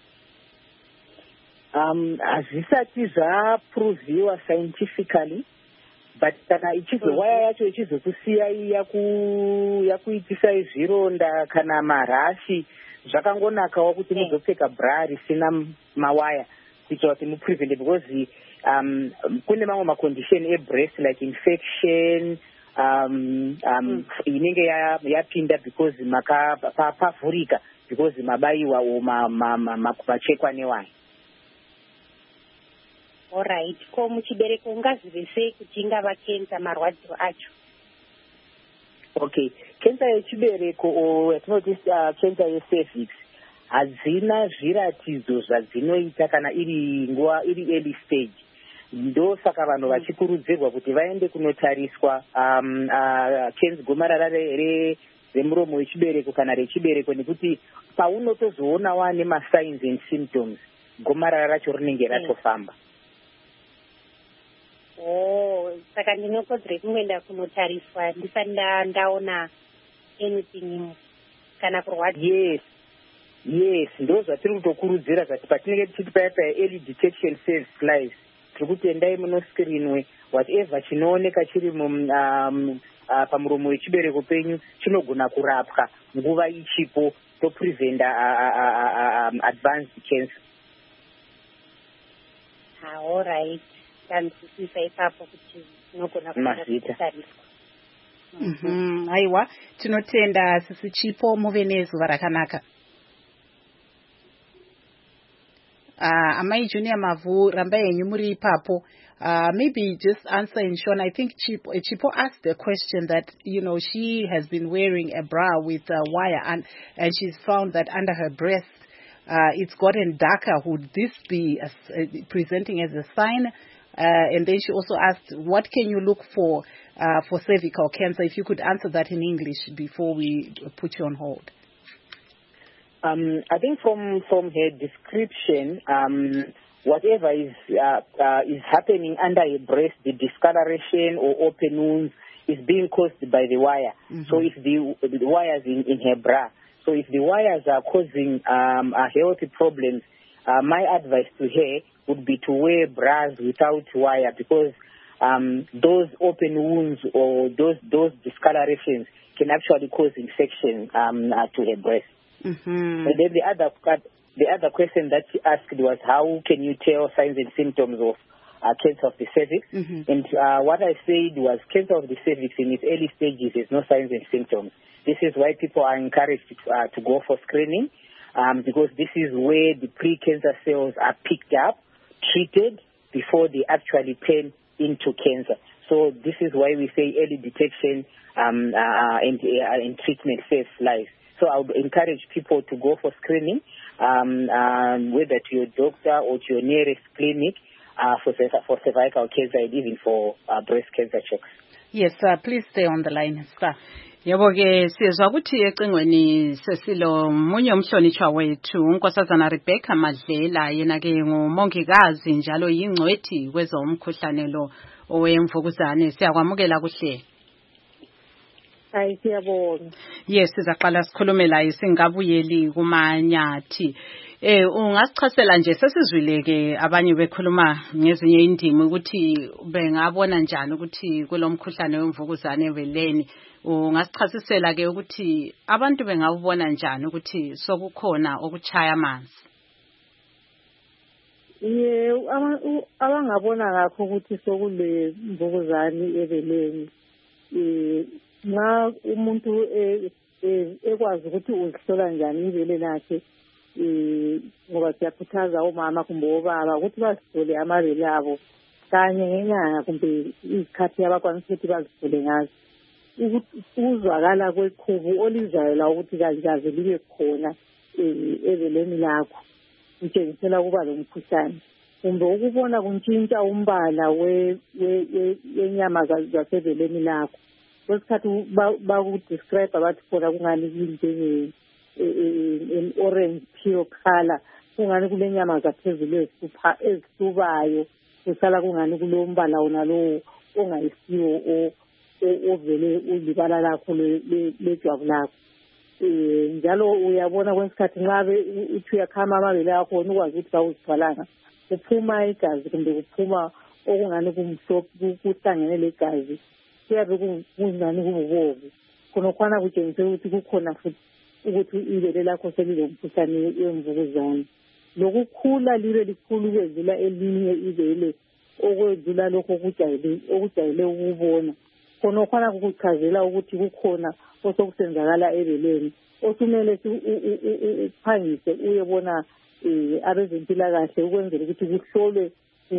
Um, hazvisati zvapruviwa scientifically, but kana ichizowaya yacho ichizokusiya yakuitisai zvironda kana marashi, zvakangonakawo kuti muzopfeka bra risina mawaya kuitira kuti muprevent, because um, kune mamwe macondition ebreast like infection um, um, inenge yapinda because pavhurika because mabayiwa o machekwa newaya. Alright, ko muchibereko ungazive sei kuti ingava cancer marwadziro acho? Okay, cancer yechibereko o yatinoti uh, cancer yecervix hadzina zviratidzo zvadzinoita kana iri nguva iri early stage. Ndo saka vanhu vachikurudzirwa kuti vaende kunotariswa um, uh, cancer gomarara remuromo wechibereko kana rechibereko, nekuti paunotozoona wane ma signs and symptoms gomarara racho rinenge ratofamba. Oh, saka ndinokodzera kungoenda kunotariswa ndisati ndaona anything kana kurwadza. Yes, yes, ndo zvatiri kutokurudzira zvati patinenge tichiti paya paya early detection saves lives, tiri kuti endai munoskirinwe whatever chinooneka chiri um, uh, pamuromo wechibereko penyu chinogona kurapwa nguva ichipo to prevent uh, uh, uh, um, advanced cancer. Ah, all right. Tanzisisa ipapo kuti nogona kutariswa. Mhm, aiwa tinotenda sisi Chipo, muve nezuva rakanaka. Uh, amai Junior Mavhu rambai yenyu muri ipapo. Uh, maybe just answer in short. I think Chipo, Chipo asked a question that, you know, she has been wearing a bra with a wire and, and she's found that under her breast uh, it's gotten darker. Would this be as, uh, presenting as a sign? Uh, and then she also asked, what can you look for uh, for cervical cancer? If you could answer that in English before we put you on hold. Um, I think from, from her description, um, whatever is uh, uh, is happening under a breast, the discoloration or open wounds, is being caused by the wire. Mm-hmm. So if the, the wires in, in her bra, so if the wires are causing um, uh, health problems, uh, my advice to her would be to wear bras without wire, because um, those open wounds or those those discolorations can actually cause infection um, uh, to her breast. Mm-hmm. And then the other the other question that she asked was, how can you tell signs and symptoms of uh, cancer of the cervix? Mm-hmm. And uh, what I said was, cancer of the cervix in its early stages has no signs and symptoms. This is why people are encouraged to, uh, to go for screening, um, because this is where the pre-cancer cells are picked up, treated before they actually turn into cancer. So this is why we say early detection um, uh, and, uh, and treatment saves lives. So I would encourage people to go for screening, um, um, whether to your doctor or to your nearest clinic uh, for, for cervical cancer and even for uh, breast cancer checks. Yes, uh, please stay on the line, sir. Yebo ke sizwa ukuthi ecingweni sesilo munye umhlonishwa wethu unkosazana Rebecca Madlela, yena ke ngumongikazi njalo yingcwethi kwezomkhuhlane lo owemvukuzane. Siyakwamukela kuhle. Hayi siyabonga. Yes, sizaqala sikhulume la isingabuyeli kumanyathi. Eh ungasichasela nje sesizwile ke abanye bekhuluma ngezinye indimi ukuthi bengabona njani ukuthi kulomkhuhlane wemvukuzane ebeleni. Ungasichasisela ke ukuthi abantu bengawubona njani ukuthi sokukhona okuchaya amanzi. Ye abangabona ngakho ukuthi sokule mvukuzane ebeleni. Eh nxa umuntu ekwazi ukuthi uzihlola njani ibele lakhe, eh ngoba siyakhuthaza omama kumbe obaba ukuthi bazihlole amabele abo kanye ngenyanga kumbe izikhathi abakwanisa ukuthi bazihlole ngazo, ukuzwakala kwekhubu olizwayo la ukuthi kazi libe khona ebeleni lakho kutshengisela ukuba lomkhuhlane, kumbe ukubona kuntshintsha umbala wenyama zasebeleni lakho. Kwesikhathi bakudescribe abathi khona kungani njenge an orange pure color, kungani kulenyama zaphezulu ezisubayo, kusala kungani kulombala wona lowo ongayisiwo ovele ulibala lakho lejwabu lakho. Njalo uyabona kwesikhathi nxa uthi uyakhama amabele akho ukwazi ukuthi kawuzithwalanga, kuphuma igazi kumbe kuphuma okungani kumhlophe kuhlangene legazi, kuyabe kungani kububovu, khonokwana kutshengisela ukuthi kukhona futhi ukuthi ibele lakho selilomkhuhlane wemvukuzane. Lokukhula libe likhulu kwedlula elinye ibele okwedlula lokho okujayele ukubona, khonokwana kukuchazela ukuthi kukhona osokusenzakala ebeleni, osumele uphangise uyebona abezempilakahle ukwenzela ukuthi kuhlolwe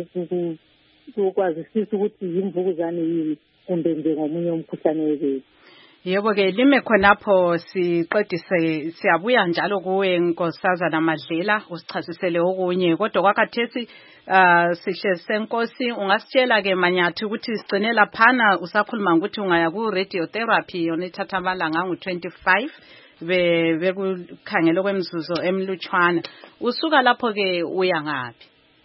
ukwazisisa ukuthi yimvukuzane yini kumbe njengomunye umkhuhlane webele. Yebo ke lime khonapho siqedise siyabuya njalo kuwe Nkosazana Madlela usichasisele okunye, kodwa kwakhathesi uh, sihle senkosi ungasitshela ke manyathi ukuthi sigcine laphana usakhuluma ukuthi ungaya ku radiotherapy yona ithatha amalanga angu twenty-five be bekukhangela kwemzuzo emlutshwana, usuka lapho ke uya ngapi?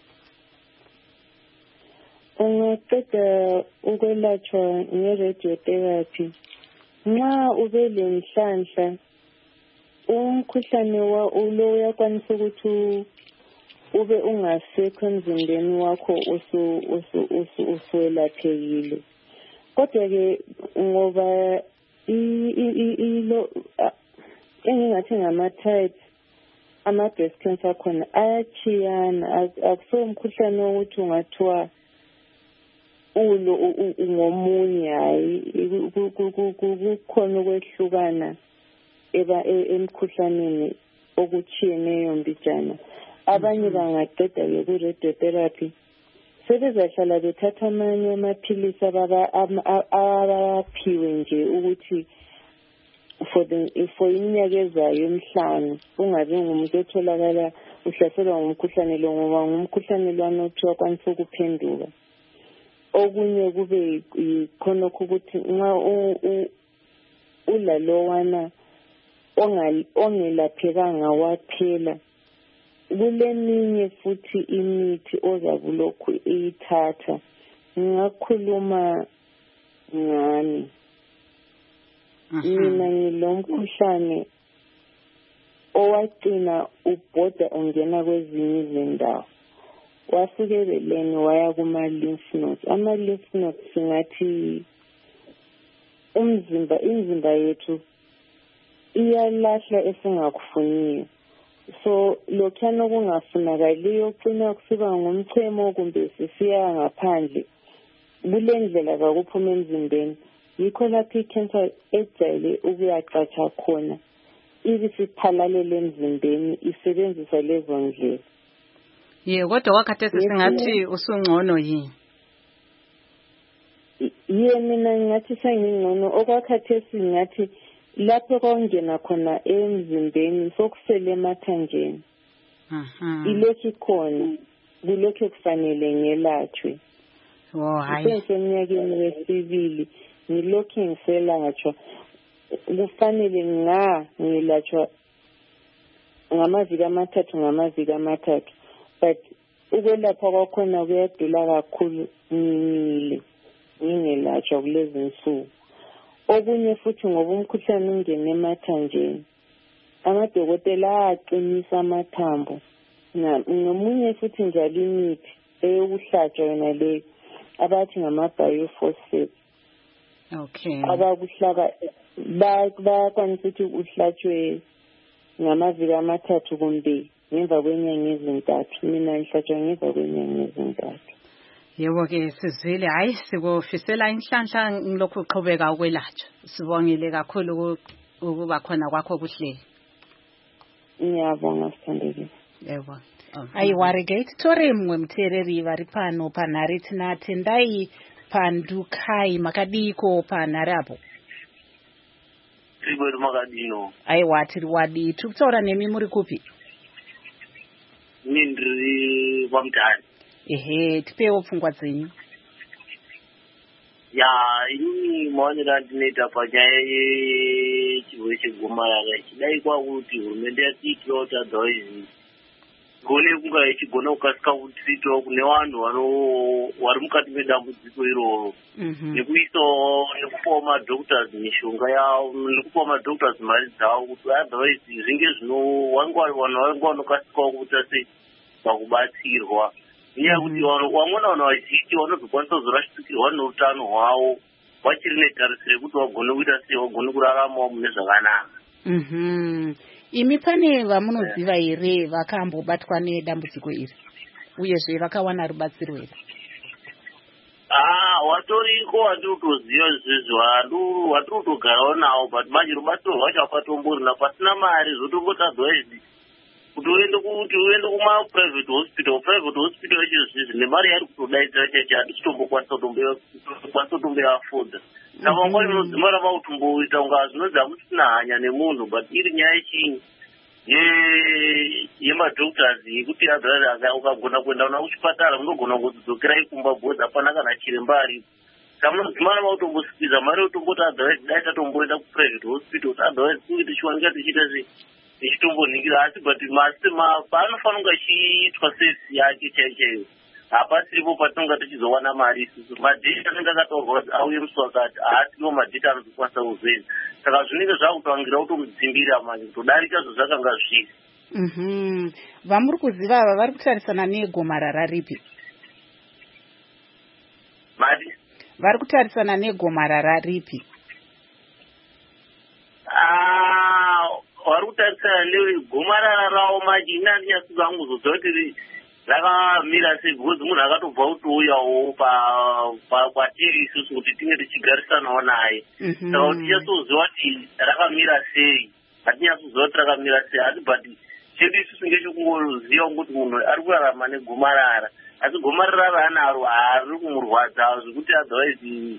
Ungaqeda ukwelatshwa nge-radiotherapy. Nxa ube lenhlanhla umkhuhlane wa ulo uyakwanisa ukuthi ube ungasekho emzimbeni wakho usu usu uswelaphekile, kodwa ke ngoba ilo engingathi ngama-types ama-breast cancer akhona ayachiyana, akuso umkhuhlane wokuthi ungathiwa ulo ngomunye, hayi kukhona ukwehlukana emkhuhlaneni okuchiyeneyo mbijana. Abanye bangaqeda ke ku-radiotherapy sebezahlala bethatha amanye amaphilisi abaphiwe nje ukuthi for the for iminyaka ezayo emihlanu ungabi ngumuntu otholakala uhlaselwa ngumkhuhlane lo, ngoba ngumkhuhlane lwana othi wakwanisa ukuphenduka. Okunye kube khonokho ukuthi nxa ulalowana ongelaphekanga waphela, kuleminye futhi imithi ozabulokhu eyithatha. Ngingakhuluma ngani mina ngilo mkhuhlane owagcina ubhoda ungena kwezinye izindawo wasukebeleni waya kuma-lymph nodes. Ama-lymph nodes singathi umzimba imizimba yethu iyalahla esingakufuniyo, so lokhuyana okungafunakaliyo kugcina kusiba ngumchemo kumbe sisiya ngaphandle kule ndlela zakuphuma emzimbeni. Yikho lapho i-cancer ejayele ukuyacatsha khona ibe siphalalele emzimbeni isebenzisa lezo ndlela. Ye kodwa wakhathesi singathi usungcono yini? Ye mina ngathi sengingcono. Okwakhathesi ngathi lapho kwangena khona emzimbeni sokusele emathanjeni. Mhm. Ilokhu khona kulokhu kufanele ngelatshwe. Oh hayi. Sengeminyakeni wesibili ngilokhu ngiselatshwa. Kufanele nga ngilatshwa ngamaviki amathathu ngamaviki amathathu, but ukwelapha kwakhona kuyadula kakhulu ngimile ngingelatshwa kulezi nsuku. Okunye futhi ngoba umkhuhlane ungene emathanjeni amadokotela aqinisa amathambo, nomunye futhi njalo imithi eyokuhlatshwa yona le abathi ngama-biophosphate. Okay. Abakuhlaba bayakwanisa ukuthi uhlatshwe ngamaviki amathathu kumbe ngemva kwenyanga ezintathu. Mina ngihlatshwa ngemva kwenyanga ezintathu. Yebo ke sizwile, hayi sikufisela inhlanhla ngilokhu uqhubeka ukwelatshwa. Sibongile kakhulu ukuba khona kwakho kuhle. Ngiyabonga sithandekile. Yebo. Aiwarigate tore mwe mtereri vari pano panhare tinatendai pandukai makadiko panhare apo. Tiri makadino. Aiwa tiri wadi. Tiri kutaura nemi muri kupi? Ini ndiri paMutare. Ehe, tipewo pfungwa dzenyu. Ya, ini maonero andinoita panyaya yechirwere chegomarara chidai kwakuti hurumende yatiitirawo kuti otherwise gone kunga ichigona kukasika kutiitirawo kune vanhu vari mukati medambudziko iroro, nekuisawo nekupawo madoctors mishonga yavo nekupawo madoctors mari dzavo kuti otherwise zvinge zvino vanhu vanga vanokasikawo kuita sei pakubatsirwa. Nyaya kuti vamweni vanhu vazhinji vanozokwanisa kuzorashikirwa neutano hwavo vachiri netarisiro yekuti vagone kuita sei vagone kuraramawo mune zvakanaka. Mhm. Imi pane vamunoziva here vakambobatwa nedambudziko iri uyezve vakawana rubatsiro here? Ah, watoriko watinotoziva izvezvo watirikutogarawo nawo, but manje rubatsiro rwacho hapatombori pasina mari zvotombotadhaizvi kuti uende kuti uende kuma-private hospital. Private hospital yacho zvizi nemari yari kutodaidzira chacho hatichitombokwanisa kutomboafodha. Saka wangwani munozimara mautomboita unga zvinonzi hamusina hanya nemunhu, but iri nyaya yechinyi yemadoctors yekuti ukagona kuenda una kuchipatara munogona kudzokera ikumba bhozi hapana kana chiremba aripo. Saka munozimara mautombosikiza mari yotomboti otherwise dai tatomboenda kuprivate hospital kuti otherwise kunge tichiwanika tichiita sei tichitomboningira. Asi but paanofanira kunge achiitwa sesi yake chaichaiyo hapasiripo patinonga tichizowana mari isusu. Madheti anenge akataurwa kuti auye musi wakati haasiwo madheti anozokwanisa kuzoenda. Saka zvinenge zvakutoangira kutomudzimbira manje kutodarika zvozvakanga zviri. Mhm. Vamuri kuziva ava vari kutarisana negomarara ripi? Mari? Vari kutarisana negomarara ripi? Ah, vari kutarisana negomarara ravo manje ini handinyatsoga kuzoziva kuti rakamira sei, because munhu akatobva kutouyawo kwatiri isusu kuti tinge tichigarisanawo naye. Saka kuti tinyatsoziva kuti rakamira sei hatinyatsoziva kuti rakamira sei. Asi but chedu isusu ngechekungoziva kuti munhu ari kurarama negomarara, asi gomarara raanaro hariri kumurwadza zvekuti otherwise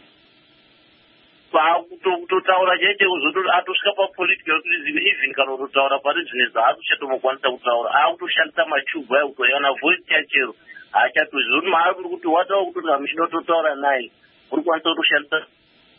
pakutotaura chaicho atosvika papolitika yokuti even kana kutotaura pari zvine zvaatochatomokwanisa kutaura akutoshandisa machubhu ayo kutoiona voice chachero haachatozvi kuti maari kuri kuti watava kutoti kamuchida kutotaura naye uri kwanisa kutoshandisa.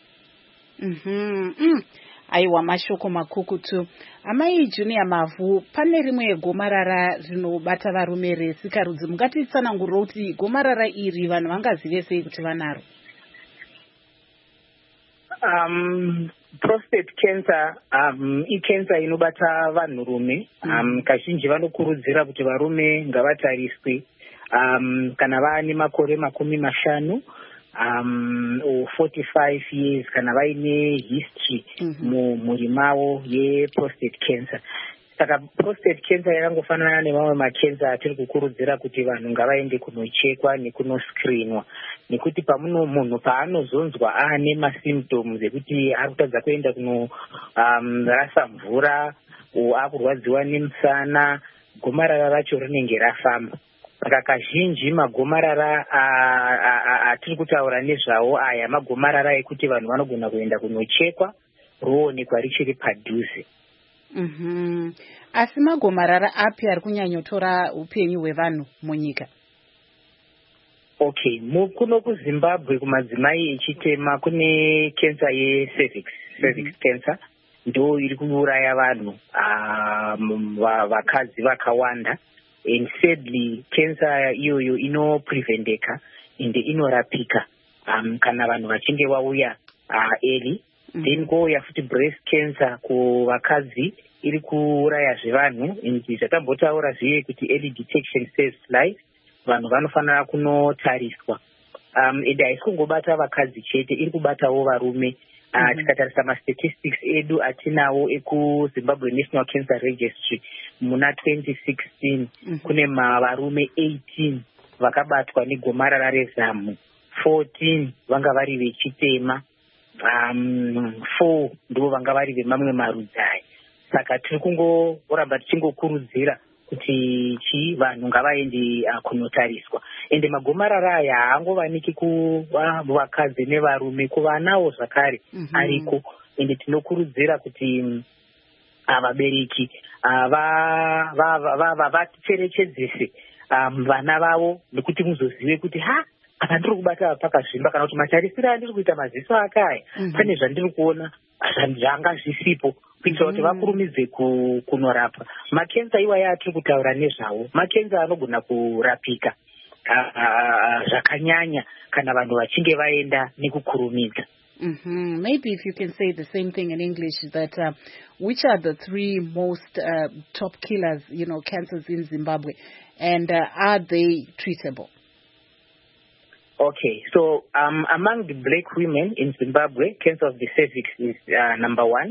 Mhm. Aiwa, mashoko makukutu. Amai Junior Mavhu, pane rimwe gomarara rinobata varume resikarudzi. Mungatitsanangurira kuti gomarara iri vanhu vangazive sei kuti vanaro? Um, prostate cancer um, icancer inobata vanhurume. um, kazhinji vanokurudzira kuti varume ngavatariswe um, kana vaane makore makumi mashanu um, or forty-five years kana vaine history mumhuri mavo yeprostate cancer. Saka prostate cancer yakangofanana nemamwe makenza atiri kukurudzira kuti vanhu ngavaende kunochekwa nekunoscreenwa, nekuti pamuno munhu paanozonzwa aane masymptoms ekuti ari kutadza kuenda kuno um, rasa mvura, akurwadziwa nemusana, gomarara racho rinenge rafamba. Saka kazhinji magomarara atiri kutaura nezvawo aya magomarara ekuti vanhu vanogona kuenda kunochekwa roonekwa richiri padhuze. Mhm. Asi magomarara api ari kunyanyotora upenyu hwevanhu munyika? Okay, kuno kuZimbabwe kumadzimai echitema kune cancer yecervix, cervix mm-hmm. cancer ndo iri kuuraya vanhu vakadzi vakawanda. And sadly cancer iyoyo inopreventeka ende inorapika um, kana vanhu vachinge vauya uh, early. Mm-hmm. Then kouya futi breast cancer kuvakadzi iri kuuraya zvevanhu. Zvatambotaura zviye kuti early detection saves life. Vanhu vanofanira kunotariswa. Um, ende haisi kungobata vakadzi chete, iri kubatawo varume. Uh, mm-hmm. Tikatarisa mastatistics edu atinawo ekuZimbabwe National Cancer Registry muna twenty sixteen mm-hmm. kune varume eighteen vakabatwa negomarara rezamu, fourteen vanga vari vechitema, um, four ndo vanga vari vemamwe marudzi aya. Saka tiri kungoramba tichingokurudzira kuti chi vanhu ngavaende uh, kunotariswa. Ende magomarara aya haangovaniki kuvakadzi nevarume, kuvanawo zvakare mm-hmm. ariko. Ende tinokurudzira kuti um, vabereki vacherechedzese um, vana vavo, nekuti muzozive kuti ha apa ndiri kubata pakazvimba, kana kuti matarisiro andiri kuita maziso akaya mm-hmm. pane zvandiri kuona zvanga zvisipo, kuitira kuti vakurumidze kunorapa. Makenza iwaya atiri kutaura nezvawo makenza anogona kurapika zvakanyanya kana vanhu vachinge vaenda nekukurumidza. Mm-hmm. Maybe if you can say the same thing in English, that uh, which are the three most uh, top killers, you know, cancers in Zimbabwe, and uh, are they treatable? Okay, so um, among the black women in Zimbabwe, cancer of the cervix is uh, number one,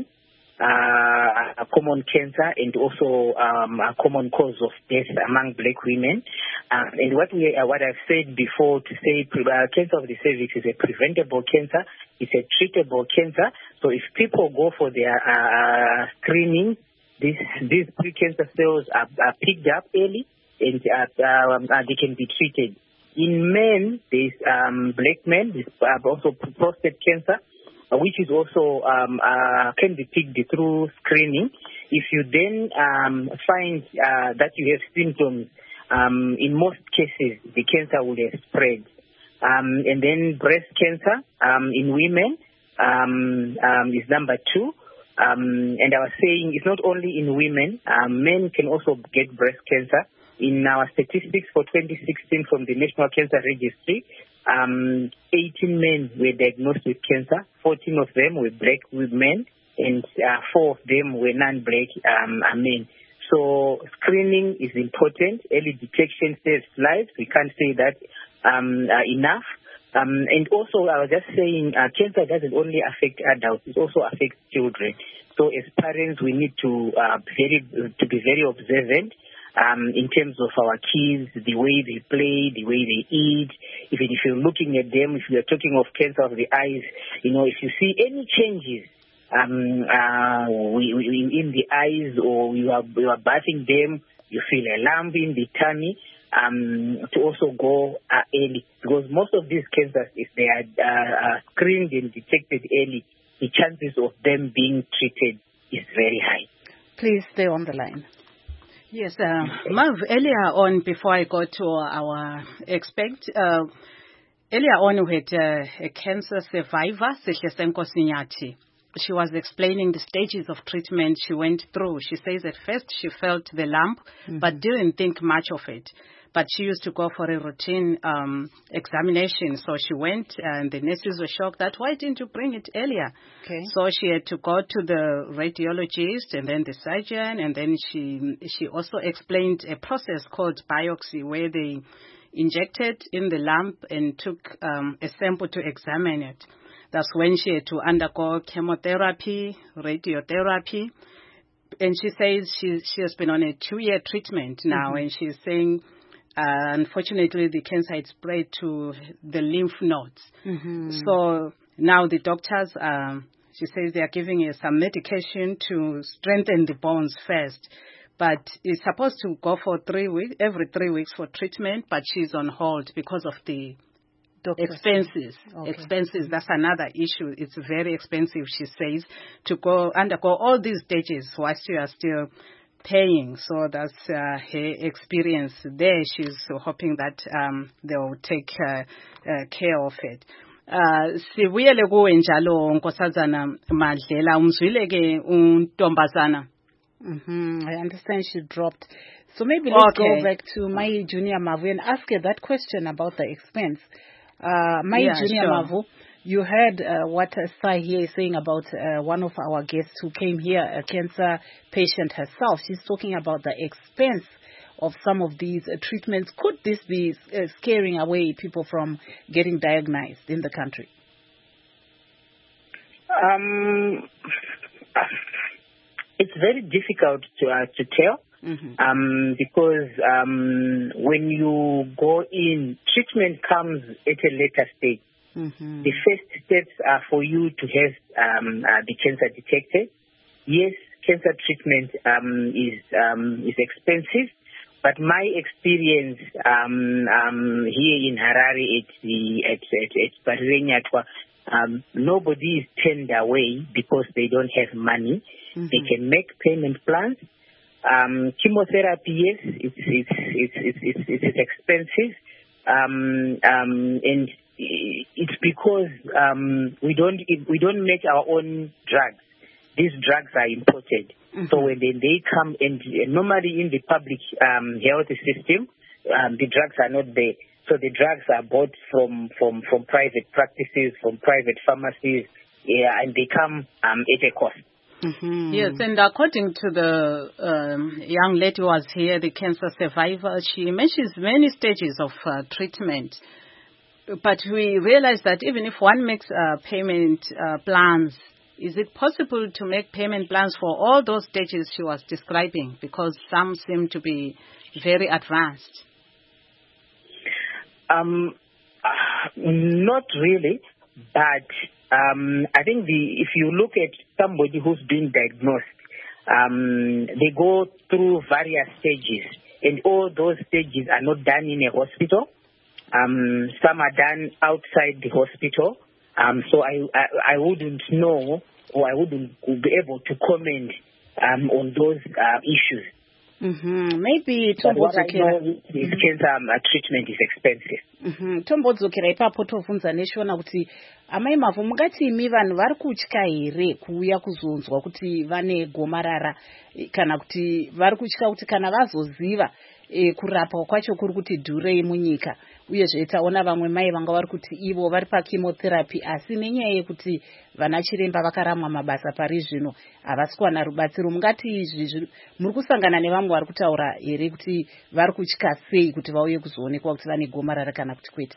uh, a common cancer and also um, a common cause of death among black women. Uh, and what we, uh, what I've said before to say uh, cancer of the cervix is a preventable cancer, it's a treatable cancer. So if people go for their uh, screening, this, these pre-cancer cells are, are picked up early and uh, um, uh, they can be treated. In men, there's um, black men, there's uh, also prostate cancer, uh, which is also um, uh, can be picked through screening. If you then um, find uh, that you have symptoms, um, in most cases, the cancer will have spread. Um, and then breast cancer um, in women um, um, is number two. Um, and I was saying it's not only in women, um, men can also get breast cancer. In our statistics for twenty sixteen from the National Cancer Registry, um, eighteen men were diagnosed with cancer, fourteen of them were black men, and uh, four of them were non-black um, men. So screening is important. Early detection saves lives. We can't say that um, uh, enough. Um, and also, I was just saying, uh, cancer doesn't only affect adults; it also affects children. So, as parents, we need to uh, very to be very observant. Um, in terms of our kids, the way they play, the way they eat, even if you're looking at them, if you're talking of cancer of the eyes, you know, if you see any changes um, uh, we, we, in the eyes, or you are, you are bathing them, you feel a lump in the tummy, um, to also go uh, early. Because most of these cancers, if they are uh, screened and detected early, the chances of them being treated is very high. Please stay on the line. Yes, uh, Marv, earlier on, before I go to our expert, uh, earlier on we had uh, a cancer survivor, Sihle Senkosi Nyathi, she was explaining the stages of treatment she went through. She says at first she felt the lump, mm-hmm. but didn't think much of it. But she used to go for a routine um, examination. So she went, and the nurses were shocked that, why didn't you bring it earlier? Okay. So she had to go to the radiologist and then the surgeon, and then she she also explained a process called biopsy, where they injected in the lump and took um, a sample to examine it. That's when she had to undergo chemotherapy, radiotherapy. And she says she, she has been on a two-year treatment now, mm-hmm. and she's saying, uh, unfortunately, the cancer had spread to the lymph nodes. Mm-hmm. So now the doctors, um, she says they are giving her some medication to strengthen the bones first. But it's supposed to go for three weeks, every three weeks for treatment, but she's on hold because of the Doctors. expenses. Okay. Expenses, that's another issue. It's very expensive, she says, to go undergo all these stages whilst you are still paying. So that's uh, her experience there. She's hoping that um, they'll take uh, uh, care of it. Uh, sibuyele kuwe njalo Nkosazana Madlela, umzwile ke untombazana. Mm-hmm. I understand she dropped. So maybe let's okay. go back to Mai Junior Mavu and ask her that question about the expense. Uh, Mai yeah, Junior sure. Mavu, you heard uh, what Sai here is saying about uh, one of our guests who came here, a cancer patient herself. She's talking about the expense of some of these uh, treatments. Could this be uh, scaring away people from getting diagnosed in the country? Um, it's very difficult to uh, to tell. Mm-hmm. Um, because um, when you go in, treatment comes at a later stage. Mm-hmm. The first steps are for you to have um, uh, the cancer detected. Yes, cancer treatment um, is um, is expensive, but my experience um, um, here in Harare at the at at, at Barirenyatwa, um, nobody is turned away because they don't have money. Mm-hmm. They can make payment plans. Um, chemotherapy, yes, it's it's it's it's it's, it's expensive, um, um, and it's because um, we don't we don't make our own drugs. These drugs are imported, mm-hmm. so when they, they come and uh, normally in the public um, health system, um, the drugs are not there. So the drugs are bought from from from private practices, from private pharmacies, yeah, and they come um, at a cost. Mm-hmm. Yes, and according to the um, young lady who was here, the cancer survivor, she mentions many stages of uh, treatment. But we realize that even if one makes uh, payment uh, plans, is it possible to make payment plans for all those stages she was describing? Because some seem to be very advanced. Um, uh, not really, but Um, I think the if you look at somebody who's been diagnosed, um, they go through various stages, and all those stages are not done in a hospital. Um, some are done outside the hospital. Um, so I, I I wouldn't know, or I wouldn't be able to comment um, on those uh, issues. Mm-hmm. Maybe Tombozokera is cancer um, treatment is expensive. Mm-hmm. Tombozokera ipapo tobvunza neshona kuti amai Mavu mungati imi vanhu vari kutya here kuuya kuzonzwa kuti vane gomarara kana kuti vari kutya kuti kana vazoziva e, kurapwa kwacho kuri kuti dhurei munyika uyezve taona vamwe mai vanga vari kuti ivo vari pachemotherapy asi nenyaya yekuti vana chiremba vakaramwa mabasa pari zvino havasi kuwana rubatsiro. Mungati izvi muri kusangana nevamwe vari kutaura here kuti vari kutya sei kuti vauye kuzoonekwa kuti vane gomarara kana kuti kwete?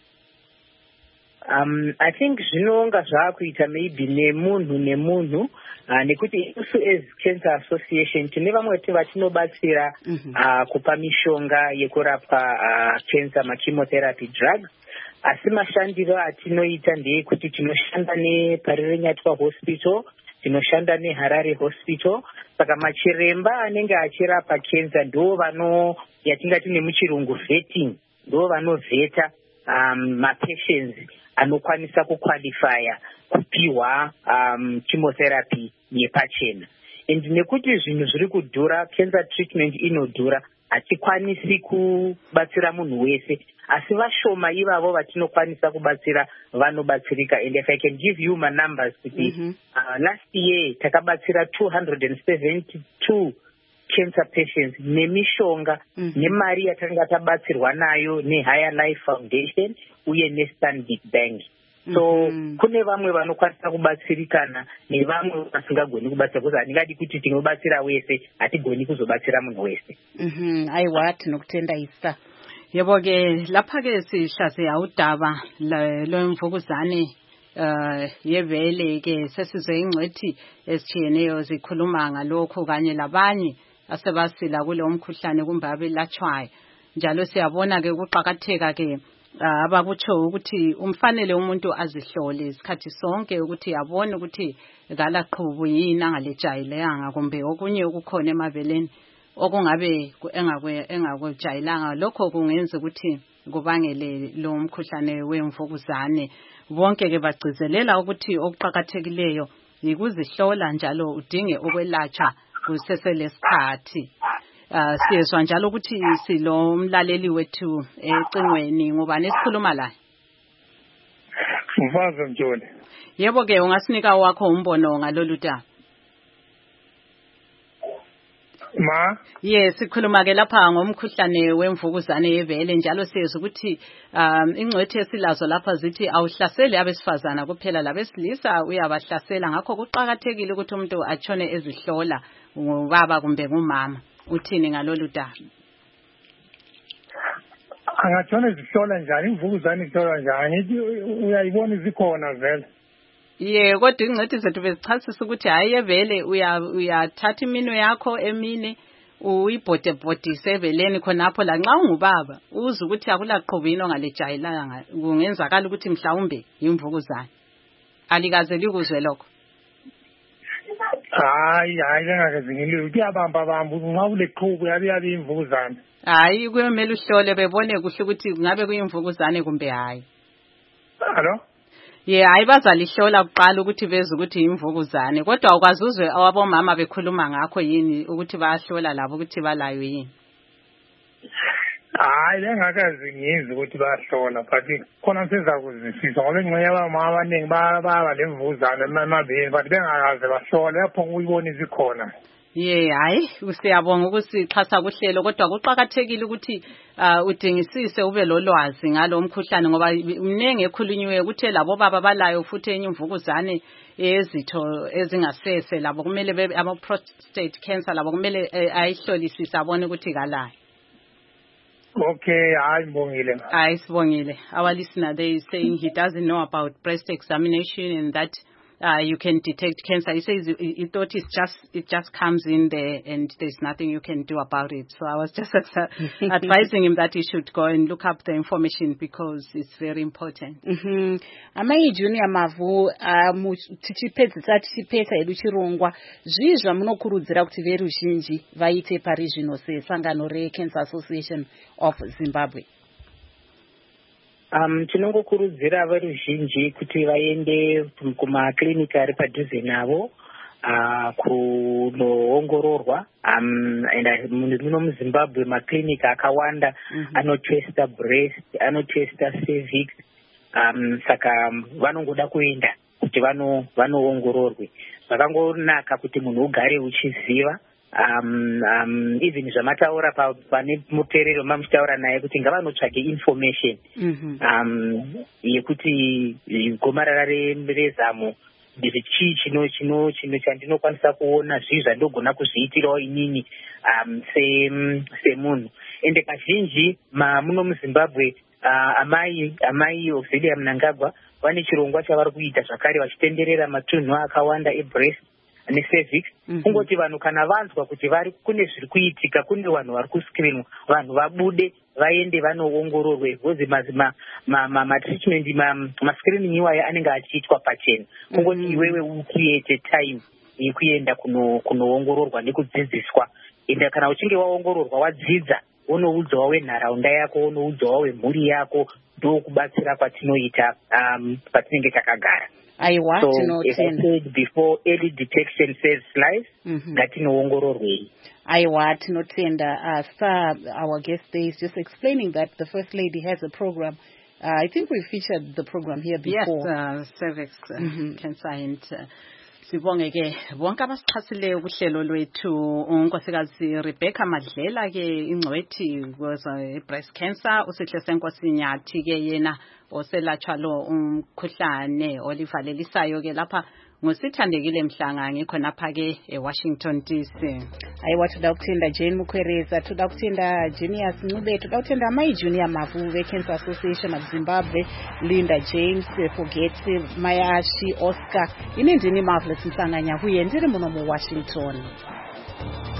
Um, I think zvinonga zvakuita maybe nemunhu nemunhu uh, nekuti isu as Cancer Association tine vamwe vatinobatsira mm-hmm. uh, kupa mishonga yekurapwa uh, cancer machemotherapy drugs, asi mashandiro atinoita ndeyekuti tinoshanda neParirenyatwa Hospital, tinoshanda neHarare Hospital. Saka machiremba anenge achirapa cancer ndo vano yatingati nemuchirungu vetting, ndo vanovheta um, mapatients anokwanisa kuqualifya kupiwa um, chemotherapy yepachena. And nekuti zvinhu zviri kudhura, cancer treatment inodhura, hatikwanisi kubatsira munhu wese, asi vashoma ivavo vatinokwanisa kubatsira vanobatsirika. And if I can give you my numbers kuti mm-hmm. uh, last year takabatsira two hundred seventy-two cancer patients nemishonga mm-hmm. nemari yatanga tabatsirwa nayo neHigher Life Foundation uye neStanbic Bank. So mm-hmm. kune vamwe vanokwanisa kubatsirikana nevamwe vasingagoni kubatsira, because handingadi kuti tinobatsira wese hatigoni kuzobatsira munhu wese. Mhm, aiwa tinokutenda isa. Yebo ke lapha ke sishaze udaba lwemvukuzane eh yevele ke sesizwe ingcwethi esichiyeneyo zikhuluma ngalokho kanye labanye asebasila kulo mkhuhlane kumbe abelatshwayo. Njalo siyabona ke ukuqhakatheka ke abakutsho ukuthi umfanele umuntu azihlole isikhathi sonke ukuthi yabone ukuthi kalaqhubu yini angalejayelanga kumbe okunye ukukhona emabeleni okungabe engakwe engakwejayelanga. Lokho kungenza ukuthi kubangele lo mkhuhlane wemvukuzane. Bonke ke bagcizelela ukuthi okuqhakathekileyo yikuzihlola njalo udinge ukwelatshwa kuseselesikhathi. Uh, siyezwa njalo ukuthi silo umlaleli wethu ecingweni ngoba nesikhuluma la. Mfazi Mjoli. Yebo ke ungasinika wakho umbono ngalolu daba. Ma? Yes, sikhuluma ke lapha ngomkhuhlane wemvukuzane yevele njalo siyezwa ukuthi um ingcwethi esilazo lapha zithi awuhlaseli abesifazana kuphela labesilisa uyabahlasela. Ngakho kuqhakathekile ukuthi umuntu atshone ezihlola ngubaba kumbe ngumama. Uthini ngalolu daba? Angatshona izihlola njani imvukuzane ihlola njani? Uyayibona izikhona vele. Ye kodwa ingcwethi zethu bezichasisa ukuthi hayi vele uya uyathatha imino yakho emine uyibhode bhodise eveleni khonapho la nxa ungubaba uza ukuthi akulaqhubini ongalejayelanga kungenzakala ukuthi mhlawumbe imvukuzane. Alikaze likuzwe lokho. Hayi hayi ngeke zingilile kuyabamba bamba nxa uleqhubu yabe yabe imvukuzane. Hayi kuyomela uhlole bebone kuhle ukuthi ngabe kuyimvukuzane kumbe hayi. Hello? Ye hayi bazalihlola kuqala ukuthi beze ukuthi imvukuzane kodwa ukwazuzwe abomama bekhuluma ngakho yini ukuthi bayahlola labo ukuthi balayo yini. Hayi engakazi ngizi ukuthi bayahlola but khona sizakuzisisa ngoba ingxenye yabamama abaningi baba lemvukuzane emabeni but bengakaze bahlola lapho uyibona izikhona. Ye hayi usiyabonga ukusixhasa kuhlelo kodwa kuqhakathekile ukuthi udingisise ube lolwazi ngalomkhuhlane ngoba mnenge ekhulunyiwe ukuthi labo baba balayo futhi enye imvukuzane ezitho ezingasese labo kumele bebe ama prostate cancer labo kumele ayihlolisise abone ukuthi kalayo. Okay, hayi ngibongile. Hayi sibongile. Our listener they is saying he doesn't know about breast examination and that Uh, you can detect cancer. He says he, he thought it's just it just comes in there and there's nothing you can do about it. So I was just advising him that he should go and look up the information because it's very important. Mhm. Amai Junior Mavu mu tichipedza tichipesa edu chirongwa zvizva munokurudzira kuti veruzhinji vaite parizvino sesangano reCancer Association of Zimbabwe. Um, tinongokurudzira veruzhinji kuti vaende kumaklinika ari padhuze navo uh, kunoongororwa um, and muno muZimbabwe maklinika akawanda mm-hmm. anotesta breast, anotesta cervix um, saka vanongoda kuenda kuti vano vanoongororwe. Zvakangonaka kuti munhu ugare uchiziva um um even zvamataura pane muterero mamuchitaura naye kuti ngavanotsvake information mm-hmm. um yekuti gomarara rezamu ndechii chino chino chino chandinokwanisa kuona zvii zvandogona kuzviitirawo inini um semunhu ende kazhinji muno muZimbabwe uh, amai amai Auxilia Mnangagwa vane chirongwa chavari kuita zvakare vachitenderera matunhu akawanda ebreast necervix kungoti vanhu kana vanzwa kuti vari kune zviri kuitika kune vanhu vari kuscreenwa vanhu vabude vaende vanoongororwe because mazima ma ma treatment ma mascreening iwayo anenge achiitwa pachena kungoti iwewe ucreate time yekuenda kuno kunoongororwa nekudzidziswa ende kana uchinge waongororwa wadzidza unoudzawo wenharaunda yako unoudzawo wemhuri yako ndokubatsira kwatinoita um patinenge takagara. Aiwa, so as I said before, early detection saves lives. Ngatinoongororwe. Aiwa tinotenda uh, Star, our guest there, is just explaining that the First Lady has a program. Uh, I think we featured the program here before. Yes, uh, cervix uh, mm-hmm. cancer and uh, sibonge ke bonke abasichasile uhlelo lwethu unkosikazi Rebecca Madlela ke ingcwethi kwezo breast cancer usihle senkosini yathi ke yena oselatshwa lo umkhuhlane olivalelisayo ke lapha ngosithandekile mhlanga ngikho napha ke eWashington D C. Ayiwa thuda ukuthinda Jane Mukhwereza, thuda ukuthinda Genius Ncube, thuda ukuthinda my Junior Mavuve Cancer Association of Zimbabwe, Linda James, Forgetsi, Mayashi, Oscar, inindini marvelous mhlanganya huye ndiri muno mu Washington.